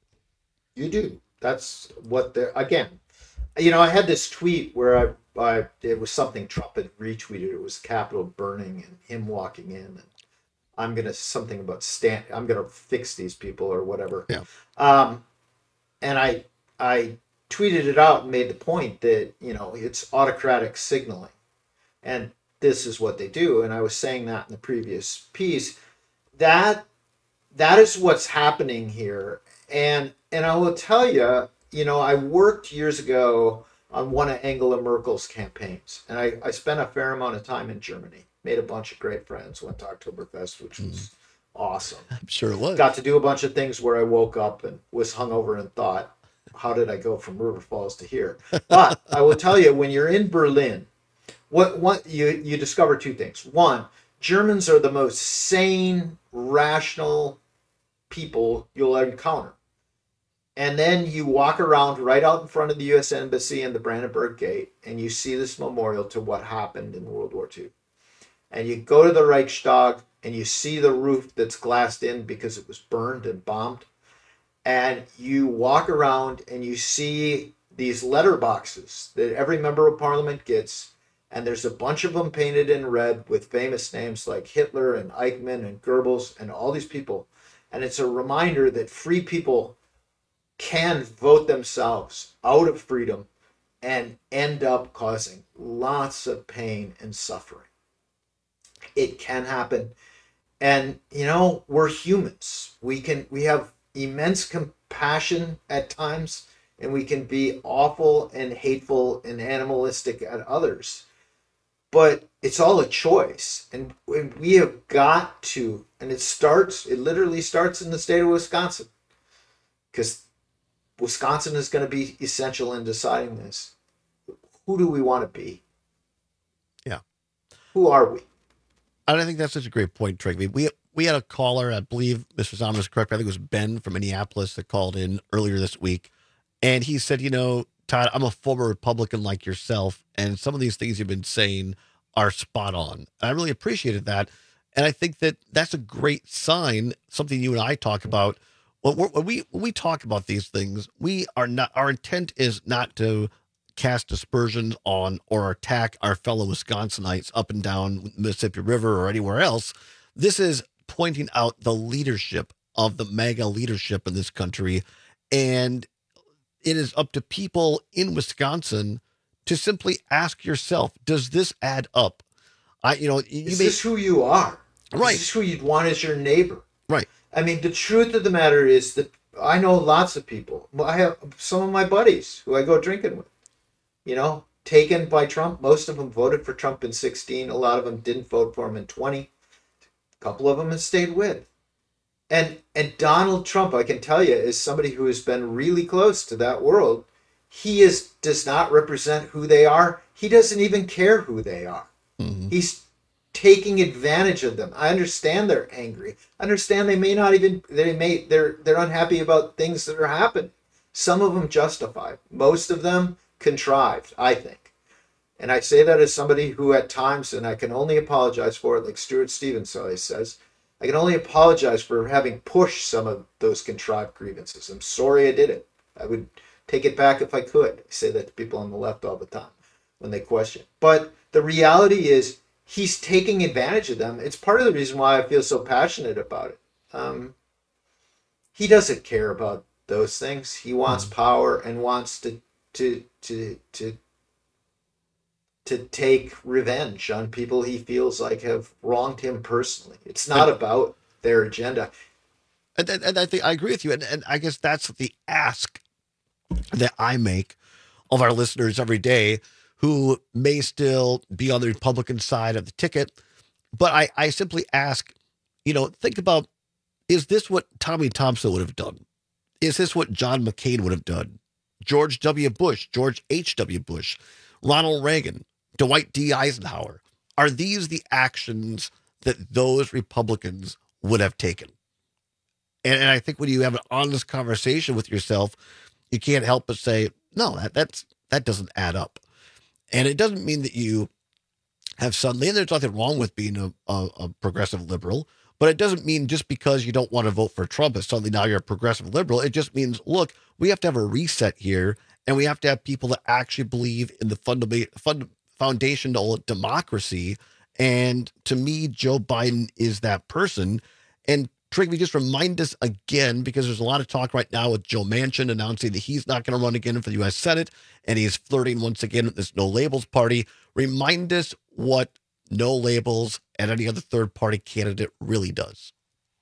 You do. That's what they're, again, you know, I had this tweet where I, I, it was something Trump had retweeted. It was Capitol burning and him walking in, and I'm going to, something about stand, I'm going to fix these people or whatever.
Yeah.
Um, and I, I tweeted it out and made the point that, you know, it's autocratic signaling, and this is what they do. And I was saying that in the previous piece, that that is what's happening here. And and I will tell you, you know, I worked years ago on one of Angela Merkel's campaigns, and I, I spent a fair amount of time in Germany, made a bunch of great friends, went to Oktoberfest, which was mm. awesome.
I'm sure it was.
Got to do a bunch of things where I woke up and was hungover and thought, how did I go from River Falls to here? But I will tell you, when you're in Berlin, what what you you discover two things. One, Germans are the most sane, rational people you'll encounter. And then you walk around right out in front of the U S Embassy and the Brandenburg Gate, and you see this memorial to what happened in World War Two. And you go to the Reichstag, and you see the roof that's glassed in because it was burned and bombed. And you walk around, and you see these letter boxes that every member of parliament gets, and there's a bunch of them painted in red with famous names like Hitler and Eichmann and Goebbels and all these people. And it's a reminder that free people can vote themselves out of freedom and end up causing lots of pain and suffering. It can happen. And, you know, we're humans. We can we have immense compassion at times, and we can be awful and hateful and animalistic at others. But it's all a choice, and we have got to, and it starts, it literally starts in the state of Wisconsin, because Wisconsin is going to be essential in deciding this. Who do we want to be?
Yeah.
Who are we?
And I think that's such a great point, Trigby. We we had a caller, I believe Mister Zaman is correct, I think it was Ben from Minneapolis that called in earlier this week, and he said, you know, Todd, I'm a former Republican like yourself, and some of these things you've been saying are spot on. And I really appreciated that. And I think that that's a great sign, something you and I talk about. When, we're, when we when we talk about these things, we are not, our intent is not to cast aspersions on or attack our fellow Wisconsinites up and down Mississippi River or anywhere else. This is pointing out the leadership of the MAGA leadership in this country. And it is up to people in Wisconsin to simply ask yourself, does this add up? I, you know, you
is
may,
this who you are?
Right.
Is this who you'd want as your neighbor?
Right.
I mean, the truth of the matter is that I know lots of people. I have some of my buddies who I go drinking with, you know, taken by Trump. Most of them voted for Trump in sixteen. A lot of them didn't vote for him in twenty. A couple of them have stayed with. And and Donald Trump, I can tell you, is somebody who has been really close to that world. He is does not represent who they are. He doesn't even care who they are.
Mm-hmm.
He's taking advantage of them. I understand they're angry. I understand they may not even they may they're they're unhappy about things that are happening. Some of them justified. Most of them contrived, I think. And I say that as somebody who at times, and I can only apologize for it, like Stuart Stevens always says, I can only apologize for having pushed some of those contrived grievances. I'm sorry I did it. I would take it back if I could. I say that to people on the left all the time when they question. But the reality is he's taking advantage of them. It's part of the reason why I feel so passionate about it. Um, he doesn't care about those things. He wants power and wants to to to to to take revenge on people he feels like have wronged him personally. It's not about their agenda.
And, and, and I think I agree with you. And, and I guess that's the ask that I make of our listeners every day who may still be on the Republican side of the ticket. But I, I simply ask, you know, think about, is this what Tommy Thompson would have done? Is this what John McCain would have done? George W. Bush, George H W. Bush, Ronald Reagan, Dwight D. Eisenhower. Are these the actions that those Republicans would have taken? And, and I think when you have an honest conversation with yourself, you can't help but say, no, that that's that doesn't add up. And it doesn't mean that you have suddenly, and there's nothing wrong with being a, a, a progressive liberal, but it doesn't mean just because you don't want to vote for Trump, that suddenly now you're a progressive liberal. It just means, look, we have to have a reset here, and we have to have people that actually believe in the fundamental, fund, foundational democracy. And to me, Joe Biden is that person. And Trigby, just remind us again, because there's a lot of talk right now with Joe Manchin announcing that he's not going to run again for the U S Senate, and he's flirting once again with this No Labels party. Remind us what No Labels and any other third party candidate really does.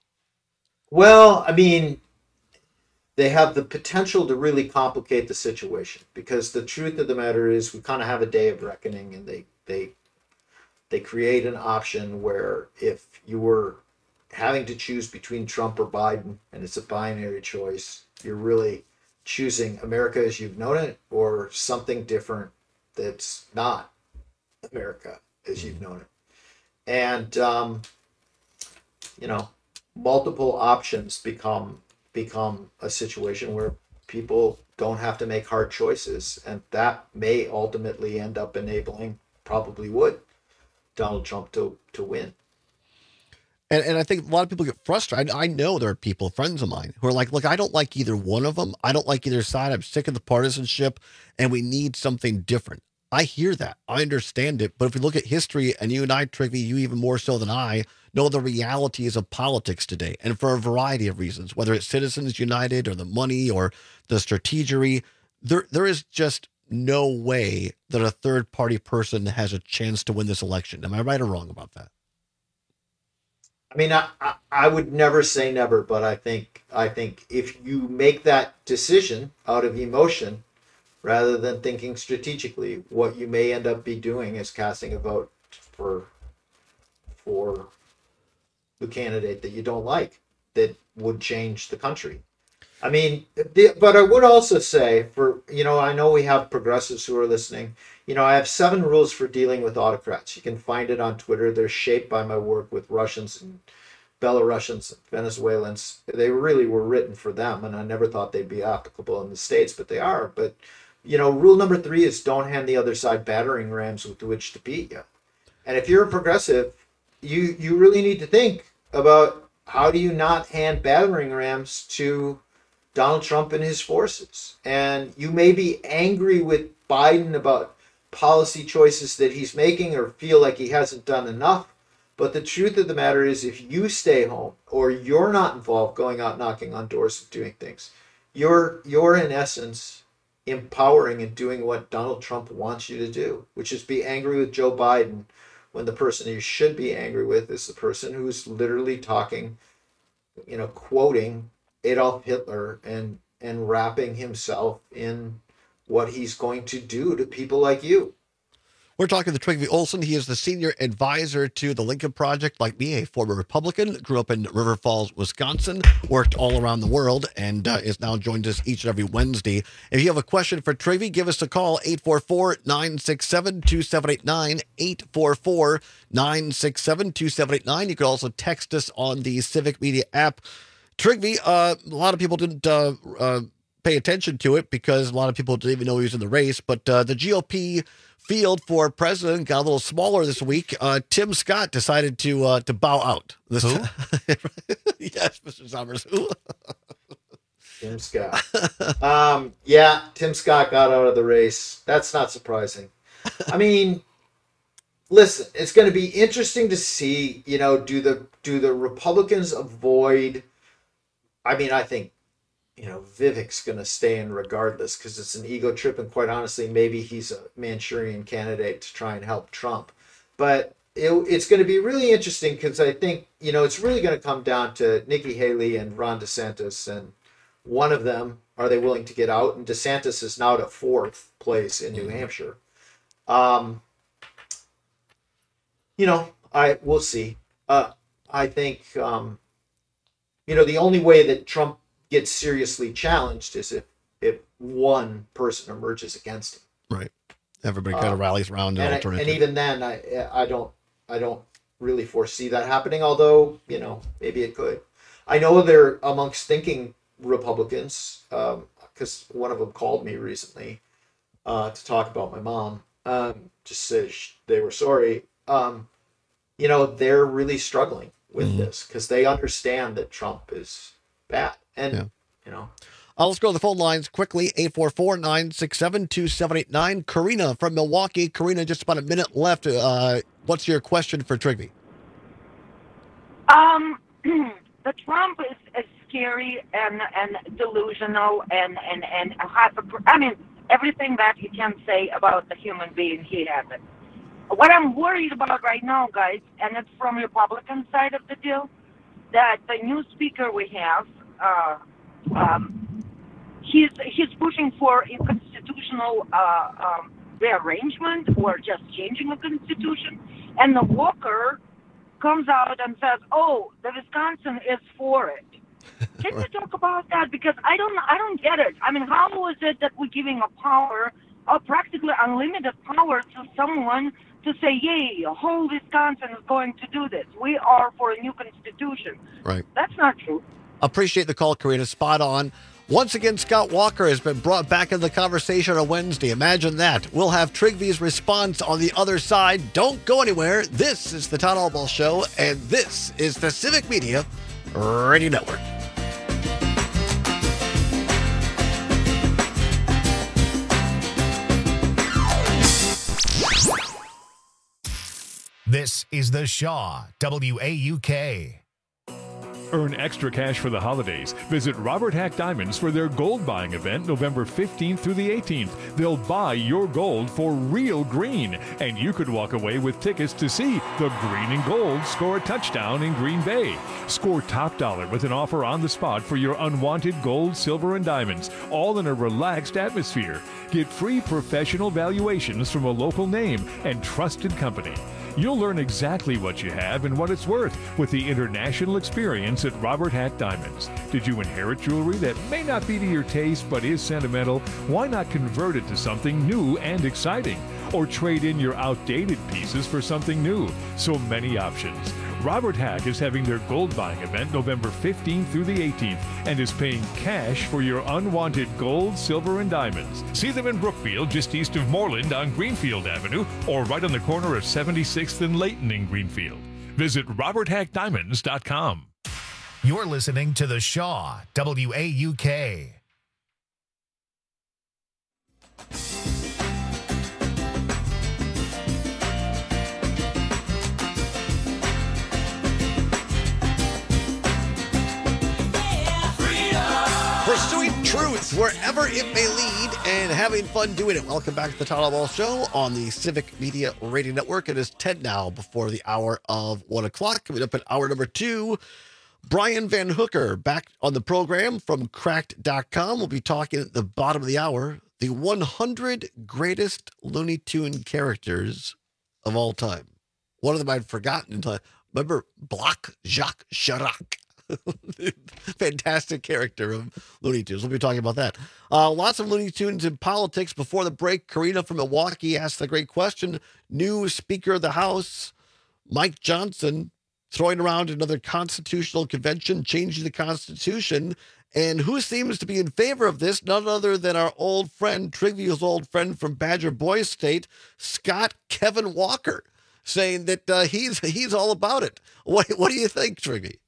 Well, I mean, they have the potential to really complicate the situation, because the truth of the matter is we kind of have a day of reckoning, and they they they create an option where if you were having to choose between Trump or Biden, and it's a binary choice, you're really choosing America as you've known it or something different that's not America as you've known it. And, um, you know, multiple options become become a situation where people don't have to make hard choices. And that may ultimately end up enabling, probably would, Donald Trump to, to win.
And and I think a lot of people get frustrated. I know there are people, friends of mine, who are like, look, I don't like either one of them. I don't like either side. I'm sick of the partisanship, and we need something different. I hear that. I understand it. But if we look at history, and you and I, Trigby, you even more so than I, know the realities of politics today, and for a variety of reasons, whether it's Citizens United or the money or the strategery, there there is just no way that a third-party person has a chance to win this election. Am I right or wrong about that?
I mean, I, I, I would never say never, but I think I think if you make that decision out of emotion rather than thinking strategically, what you may end up be doing is casting a vote for for the candidate that you don't like that would change the country. I mean, the, but I would also say for, you know, I know we have progressives who are listening. You know, I have seven rules for dealing with autocrats. You can find it on Twitter. They're shaped by my work with Russians and Belarusians, Venezuelans. They really were written for them, and I never thought they'd be applicable in the States, but they are. But, you know, rule number three is don't hand the other side battering rams with which to beat you. And if you're a progressive, you, you really need to think about how do you not hand battering rams to Donald Trump and his forces. And you may be angry with Biden about policy choices that he's making or feel like he hasn't done enough. But the truth of the matter is, if you stay home or you're not involved going out knocking on doors and doing things, you're you're in essence empowering and doing what Donald Trump wants you to do, which is be angry with Joe Biden when the person you should be angry with is the person who's literally talking, you know, quoting Adolf Hitler and and wrapping himself in what he's going to do to people like you.
We're talking to Trygve Olsen. He is the senior advisor to the Lincoln Project, like me, a former Republican, grew up in River Falls, Wisconsin, worked all around the world, and uh, is now joined us each and every Wednesday. If you have a question for Trygve, give us a call, eight four four, nine six seven, two seven eight nine, eight four four, nine six seven, two seven eight nine. You could also text us on the Civic Media app. Trygve, uh, a lot of people didn't uh, uh, pay attention to it because a lot of people didn't even know he was in the race, but uh, the G O P field for president got a little smaller this week. Uh, Tim Scott decided to uh, to bow out. This
Who?
Yes, Mister Summers. Who?
Tim Scott. um, yeah, Tim Scott got out of the race. That's not surprising. I mean, listen, it's going to be interesting to see, you know, do the do the Republicans avoid, I mean, I think, you know, Vivek's going to stay in regardless because it's an ego trip. And quite honestly, maybe he's a Manchurian candidate to try and help Trump. But it, it's going to be really interesting because I think, you know, it's really going to come down to Nikki Haley and Ron DeSantis. And one of them, are they willing to get out? And DeSantis is now at fourth place in New Hampshire. Um, you know, I we'll see. Uh, I think, um, you know, the only way that Trump gets seriously challenged is if, if one person emerges against him.
Right. Everybody kind of
Uh,
rallies around an
and, I-
alternative.
and even then, I I don't I don't really foresee that happening. Although, you know, maybe it could. I know they're amongst thinking Republicans because one of them called me recently uh, to talk about my mom. Um, just said sh- they were sorry. Um, you know, they're really struggling with
Mhm.
this because they understand that Trump is bad. And,
Yeah.
you know,
Uh, let's go to the phone lines quickly. eight four four, nine six seven, two seven eight nine. Karina from Milwaukee. Karina, just about a minute left. Uh, what's your question for Trygve?
Um, the Trump is, is scary and, and delusional and, and, and a hyper, I mean, everything that you can say about the human being, he has it. What I'm worried about right now, guys, and it's from Republican side of the deal, that the new speaker we have, uh, um, he's he's pushing for a constitutional uh, um, rearrangement or just changing the constitution, and the Walker comes out and says, "Oh, the Wisconsin is for it." Can we talk about that? Because I don't I don't get it. I mean, how is it that we're giving a power, a practically unlimited power, to someone to say, "Yay, whole Wisconsin is going to do this. We are for a new constitution."
Right.
That's not true.
Appreciate the call, Karina. Spot on. Once again, Scott Walker has been brought back in the conversation on Wednesday. Imagine that. We'll have Trygve's response on the other side. Don't go anywhere. This is the Todd Albaugh Show, and this is the Civic Media Radio Network.
This is The Shaw, W A U K.
Earn extra cash for the holidays. Visit Robert Hack Diamonds for their gold buying event November fifteenth through the eighteenth. They'll buy your gold for real green, and you could walk away with tickets to see the Green and Gold score a touchdown in Green Bay. Score top dollar with an offer on the spot for your unwanted gold, silver, and diamonds, all in a relaxed atmosphere. Get free professional valuations from a local name and trusted company. You'll learn exactly what you have and what it's worth with the international experience at Robert Hack Diamonds. Did you inherit jewelry that may not be to your taste but is sentimental? Why not convert it to something new and exciting? Or trade in your outdated pieces for something new? So many options. Robert Hack is having their gold buying event November fifteenth through the eighteenth and is paying cash for your unwanted gold, silver, and diamonds. See them in Brookfield, just east of Moreland on Greenfield Avenue, or right on the corner of seventy-sixth and Layton in Greenfield. Visit robert hack diamonds dot com.
You're listening to The Shaw, W A U K.
Pursuing truth wherever it may lead and having fun doing it. Welcome back to the Todd Ball Show on the Civic Media Radio Network. It is ten now before the hour of one o'clock. Coming up at hour number two, Brian Van Hooker back on the program from cracked dot com. We'll be talking at the bottom of the hour, the one hundred greatest Looney Tune characters of all time. One of them I'd forgotten until, remember Block Jacques Chirac? Fantastic character of Looney Tunes. We'll be talking about that. Uh, lots of Looney Tunes in politics. Before the break, Karina from Milwaukee asked the great question. New Speaker of the House, Mike Johnson, throwing around another constitutional convention, changing the Constitution. And who seems to be in favor of this? None other than our old friend, Trigview's old friend from Badger Boy State, Scott Kevin Walker, saying that uh, he's he's all about it. What, what do you think, Trigview?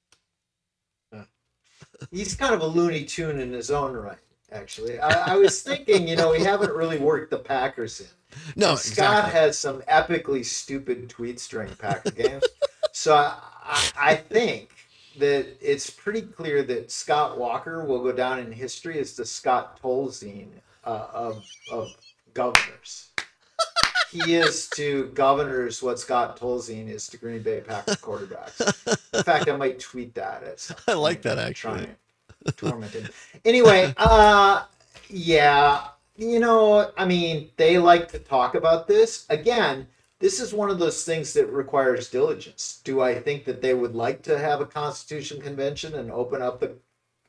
He's kind of a Looney Tune in his own right, actually. I, I was thinking, you know, we haven't really worked the Packers in.
No,
and Scott
exactly.
has some epically stupid tweets during Packer games. So I, I, I think that it's pretty clear that Scott Walker will go down in history as the Scott Tolzien uh, of, of governors. He is to governors what Scott Tolzien is to Green Bay Packers quarterbacks. In fact, I might tweet that. At
I like that, actually.
Tormented. Anyway, uh, yeah, you know, I mean, they like to talk about this. Again, this is one of those things that requires diligence. Do I think that they would like to have a Constitution Convention and open up the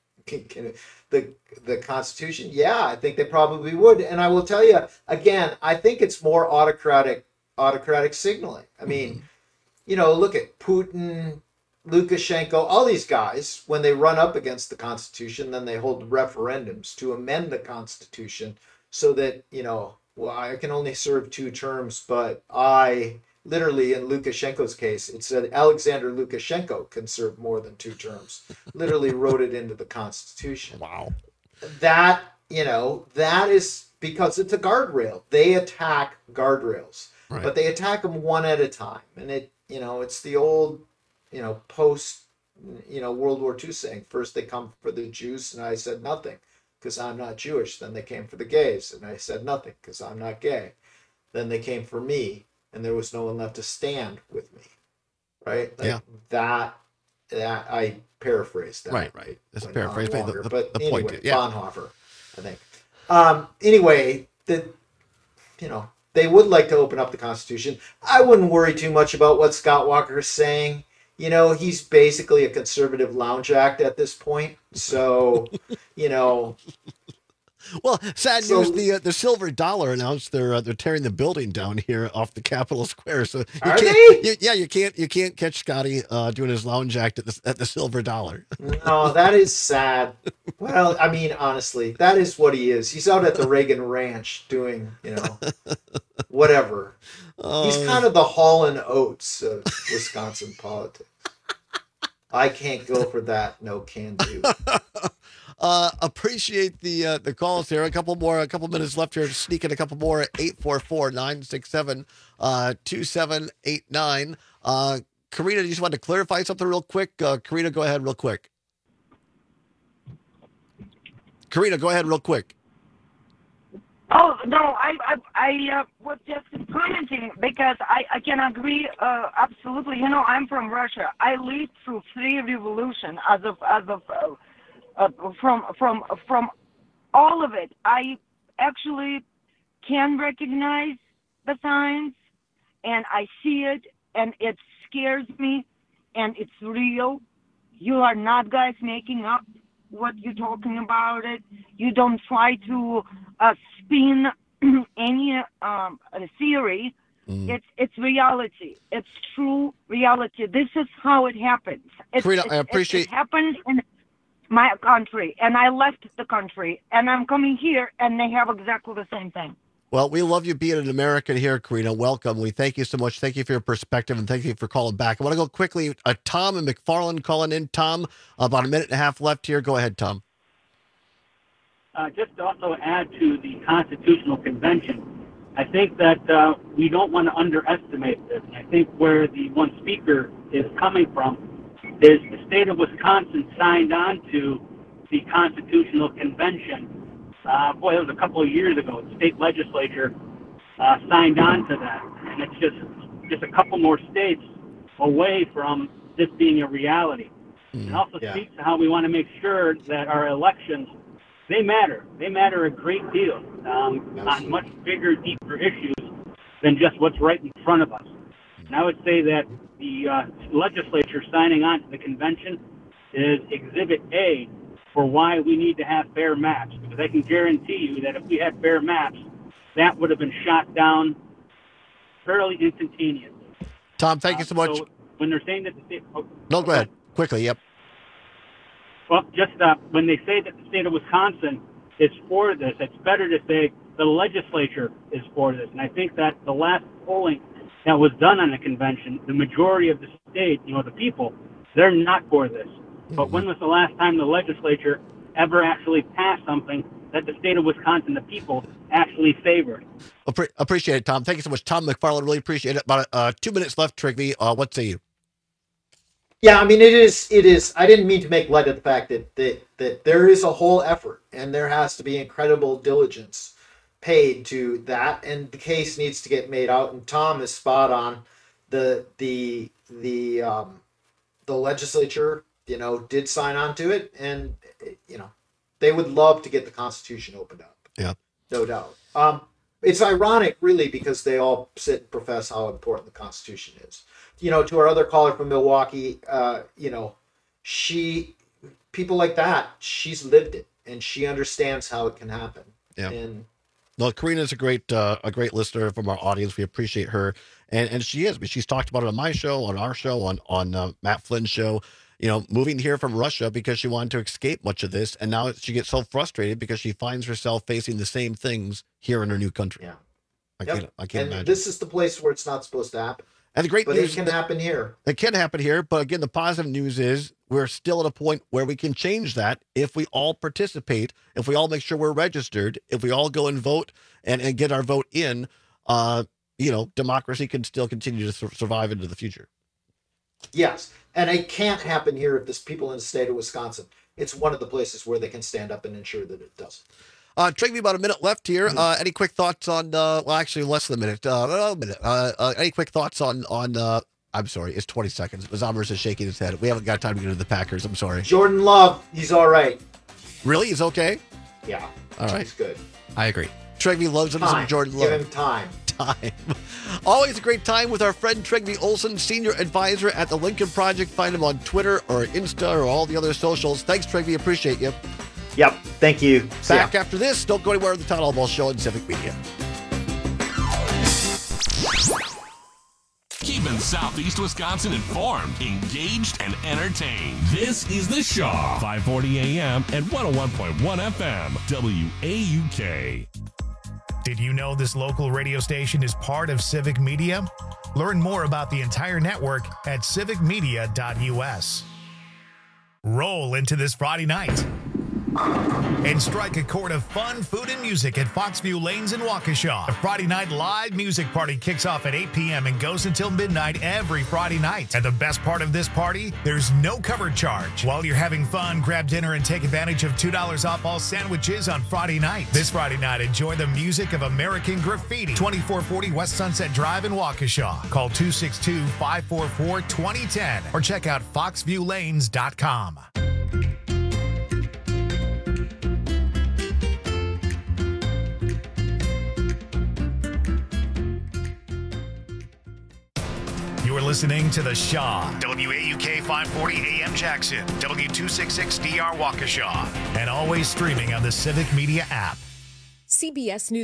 the the Constitution? Yeah, I think they probably would. And I will tell you again, I think it's more autocratic autocratic signaling. I mean, mm-hmm. you know, look at Putin, Lukashenko, all these guys, when they run up against the Constitution, then they hold referendums to amend the Constitution so that, you know, well, I can only serve two terms, but I literally, in Lukashenko's case, it said Alexander Lukashenko can serve more than two terms. Literally wrote it into the Constitution.
Wow.
That, you know, that is because it's a guardrail. They attack guardrails, right. But they attack them one at a time. And it, you know, it's the old, you know, post, you know, World War Two saying, first they come for the Jews and I said nothing because I'm not Jewish. Then they came for the gays and I said nothing because I'm not gay. Then they came for me. And there was no one left to stand with me, right? Like
yeah.
That, that I paraphrased that.
Right, right. It's a paraphrase, but the, the,
but
the
anyway,
point. Yeah.
Bonhoeffer, I think. Um, anyway, the, you know, they would like to open up the Constitution. I wouldn't worry too much about what Scott Walker is saying. You know, he's basically a conservative lounge act at this point. So, you know.
Well, sad
So-
news. The uh, the Silver Dollar announced they're uh, they're tearing the building down here off the Capitol Square. So you
Are
can't,
they?
You, yeah, you can't you can't catch Scotty uh, doing his lounge act at the at the Silver Dollar.
No, that is sad. Well, I mean, honestly, that is what he is. He's out at the Reagan Ranch doing, you know, whatever. He's kind of the Hall and Oates of Wisconsin politics. I can't go for that. No can do.
Uh, appreciate the uh, the calls here. A couple more, a couple minutes left here. Sneak in a couple more at eight four four, nine six seven, two seven eight nine. Uh, Karina, you just want to clarify something real quick? Uh, Karina, go ahead real quick. Karina, go ahead real quick.
Oh, no, I I, I uh, was just commenting because I, I can agree uh, absolutely. You know, I'm from Russia. I lived through three revolutions as of, as of uh, uh, from, from, from all of it. I actually can recognize the signs, and I see it, and it scares me, and it's real. You are not guys making up what you're talking about it. You don't try to uh, spin any um, theory. Mm. It's it's reality. It's true reality. This is how it happens. It's,
Karina,
it's,
I appreciate.
It, it happened in my country, and I left the country, and I'm coming here, and they have exactly the same thing.
Well, we love you being an American here, Karina. Welcome. We thank you so much. Thank you for your perspective, and thank you for calling back. I want to go quickly. Uh, Tom and McFarland calling in. Tom, about a minute and a half left here. Go ahead, Tom.
Uh, just to also add to the Constitutional Convention, I think that uh, we don't want to underestimate this. I think where the one speaker is coming from is the state of Wisconsin signed on to the Constitutional Convention. Uh, boy, it was a couple of years ago. The state legislature uh, signed on to that, and it's just just a couple more states away from this being a reality. Mm, it also yeah. speaks to how we want to make sure that our elections, they matter. They matter a great deal um, on much bigger, deeper issues than just what's right in front of us. And I would say that the uh, legislature signing on to the convention is Exhibit A for why we need to have fair maps, because I can guarantee you that if we had fair maps, that would have been shot down fairly instantaneously.
Tom, thank uh, you so much.
So when they're saying that the state... Oh,
no, go ahead. Quickly, yep.
Well, just uh, when they say that the state of Wisconsin is for this, it's better to say the legislature is for this. And I think that the last polling that was done on the convention, the majority of the state, you know, the people, they're not for this. But when was the last time the legislature ever actually passed something that the state of Wisconsin, the people, actually favored?
Appre- appreciate it, Tom. Thank you so much. Tom McFarland, really appreciate it. About uh, two minutes left, Trigby. Uh, what say you?
Yeah, I mean, it is, it is, I didn't mean to make light of the fact that, that, that there is a whole effort, and there has to be incredible diligence paid to that, and the case needs to get made out, and Tom is spot on. The, the, the, um, the legislature, you know, did sign on to it, and, you know, they would love to get the Constitution opened up.
Yeah.
No doubt. Um, it's ironic, really, because they all sit and profess how important the Constitution is. You know, to our other caller from Milwaukee, uh, you know, she, people like that, she's lived it, and she understands how it can happen.
Yeah.
And
no, Karina's a great, uh, a great listener from our audience. We appreciate her, and and she is. She's talked about it on my show, on our show, on on uh, Matt Flynn's show. You know, moving here from Russia because she wanted to escape much of this, and now she gets so frustrated because she finds herself facing the same things here in her new country.
Yeah,
I
yep.
can't. I can't
and
imagine.
This is the place where it's not supposed to happen.
And the great
but
news
it can
that,
happen here.
It can happen here, but again, the positive news is we're still at a point where we can change that if we all participate, if we all make sure we're registered, if we all go and vote and, and get our vote in. Uh, you know, democracy can still continue to sur- survive into the future.
Yes, and it can't happen here if there's people in the state of Wisconsin. It's one of the places where they can stand up and ensure that it does.
Uh, Trigby, about a minute left here. Uh, any quick thoughts on? Uh, well, actually, less than a minute. Uh, a minute. Uh, uh, any quick thoughts on? On? Uh, I'm sorry, it's twenty seconds. Zomers is shaking his head. We haven't got time to get into the Packers. I'm sorry.
Jordan Love, he's all right.
Really, he's okay.
Yeah.
All right.
He's good.
I agree.
Trigby loves him some Jordan Love.
Give him time.
Time. Always a great time with our friend Trigby Olson, Senior Advisor at the Lincoln Project. Find him on Twitter or Insta or all the other socials. Thanks, Trigby. Appreciate you.
Yep. Thank you.
Back after this. Don't go anywhere. The Town Hall Ball Show on Civic Media.
Keeping Southeast Wisconsin informed, engaged, and entertained. This is The Shaw, five forty a.m. and one oh one point one F M, W A U K.
Did you know this local radio station is part of Civic Media? Learn more about the entire network at civic media dot U S. Roll into this Friday night. And strike a chord of fun, food, and music at Foxview Lanes in Waukesha. The Friday night live music party kicks off at eight p.m. and goes until midnight every Friday night. And the best part of this party, there's no cover charge. While you're having fun, grab dinner and take advantage of two dollars off all sandwiches on Friday night. This Friday night, enjoy the music of American Graffiti. twenty-four forty West Sunset Drive in Waukesha. Call two six two, five four four, two zero one zero or check out foxview lanes dot com. You're listening to The Shaw, W A U K five forty A M Jackson, W two sixty-six D R Waukesha, and always streaming on the Civic Media app.
C B S News.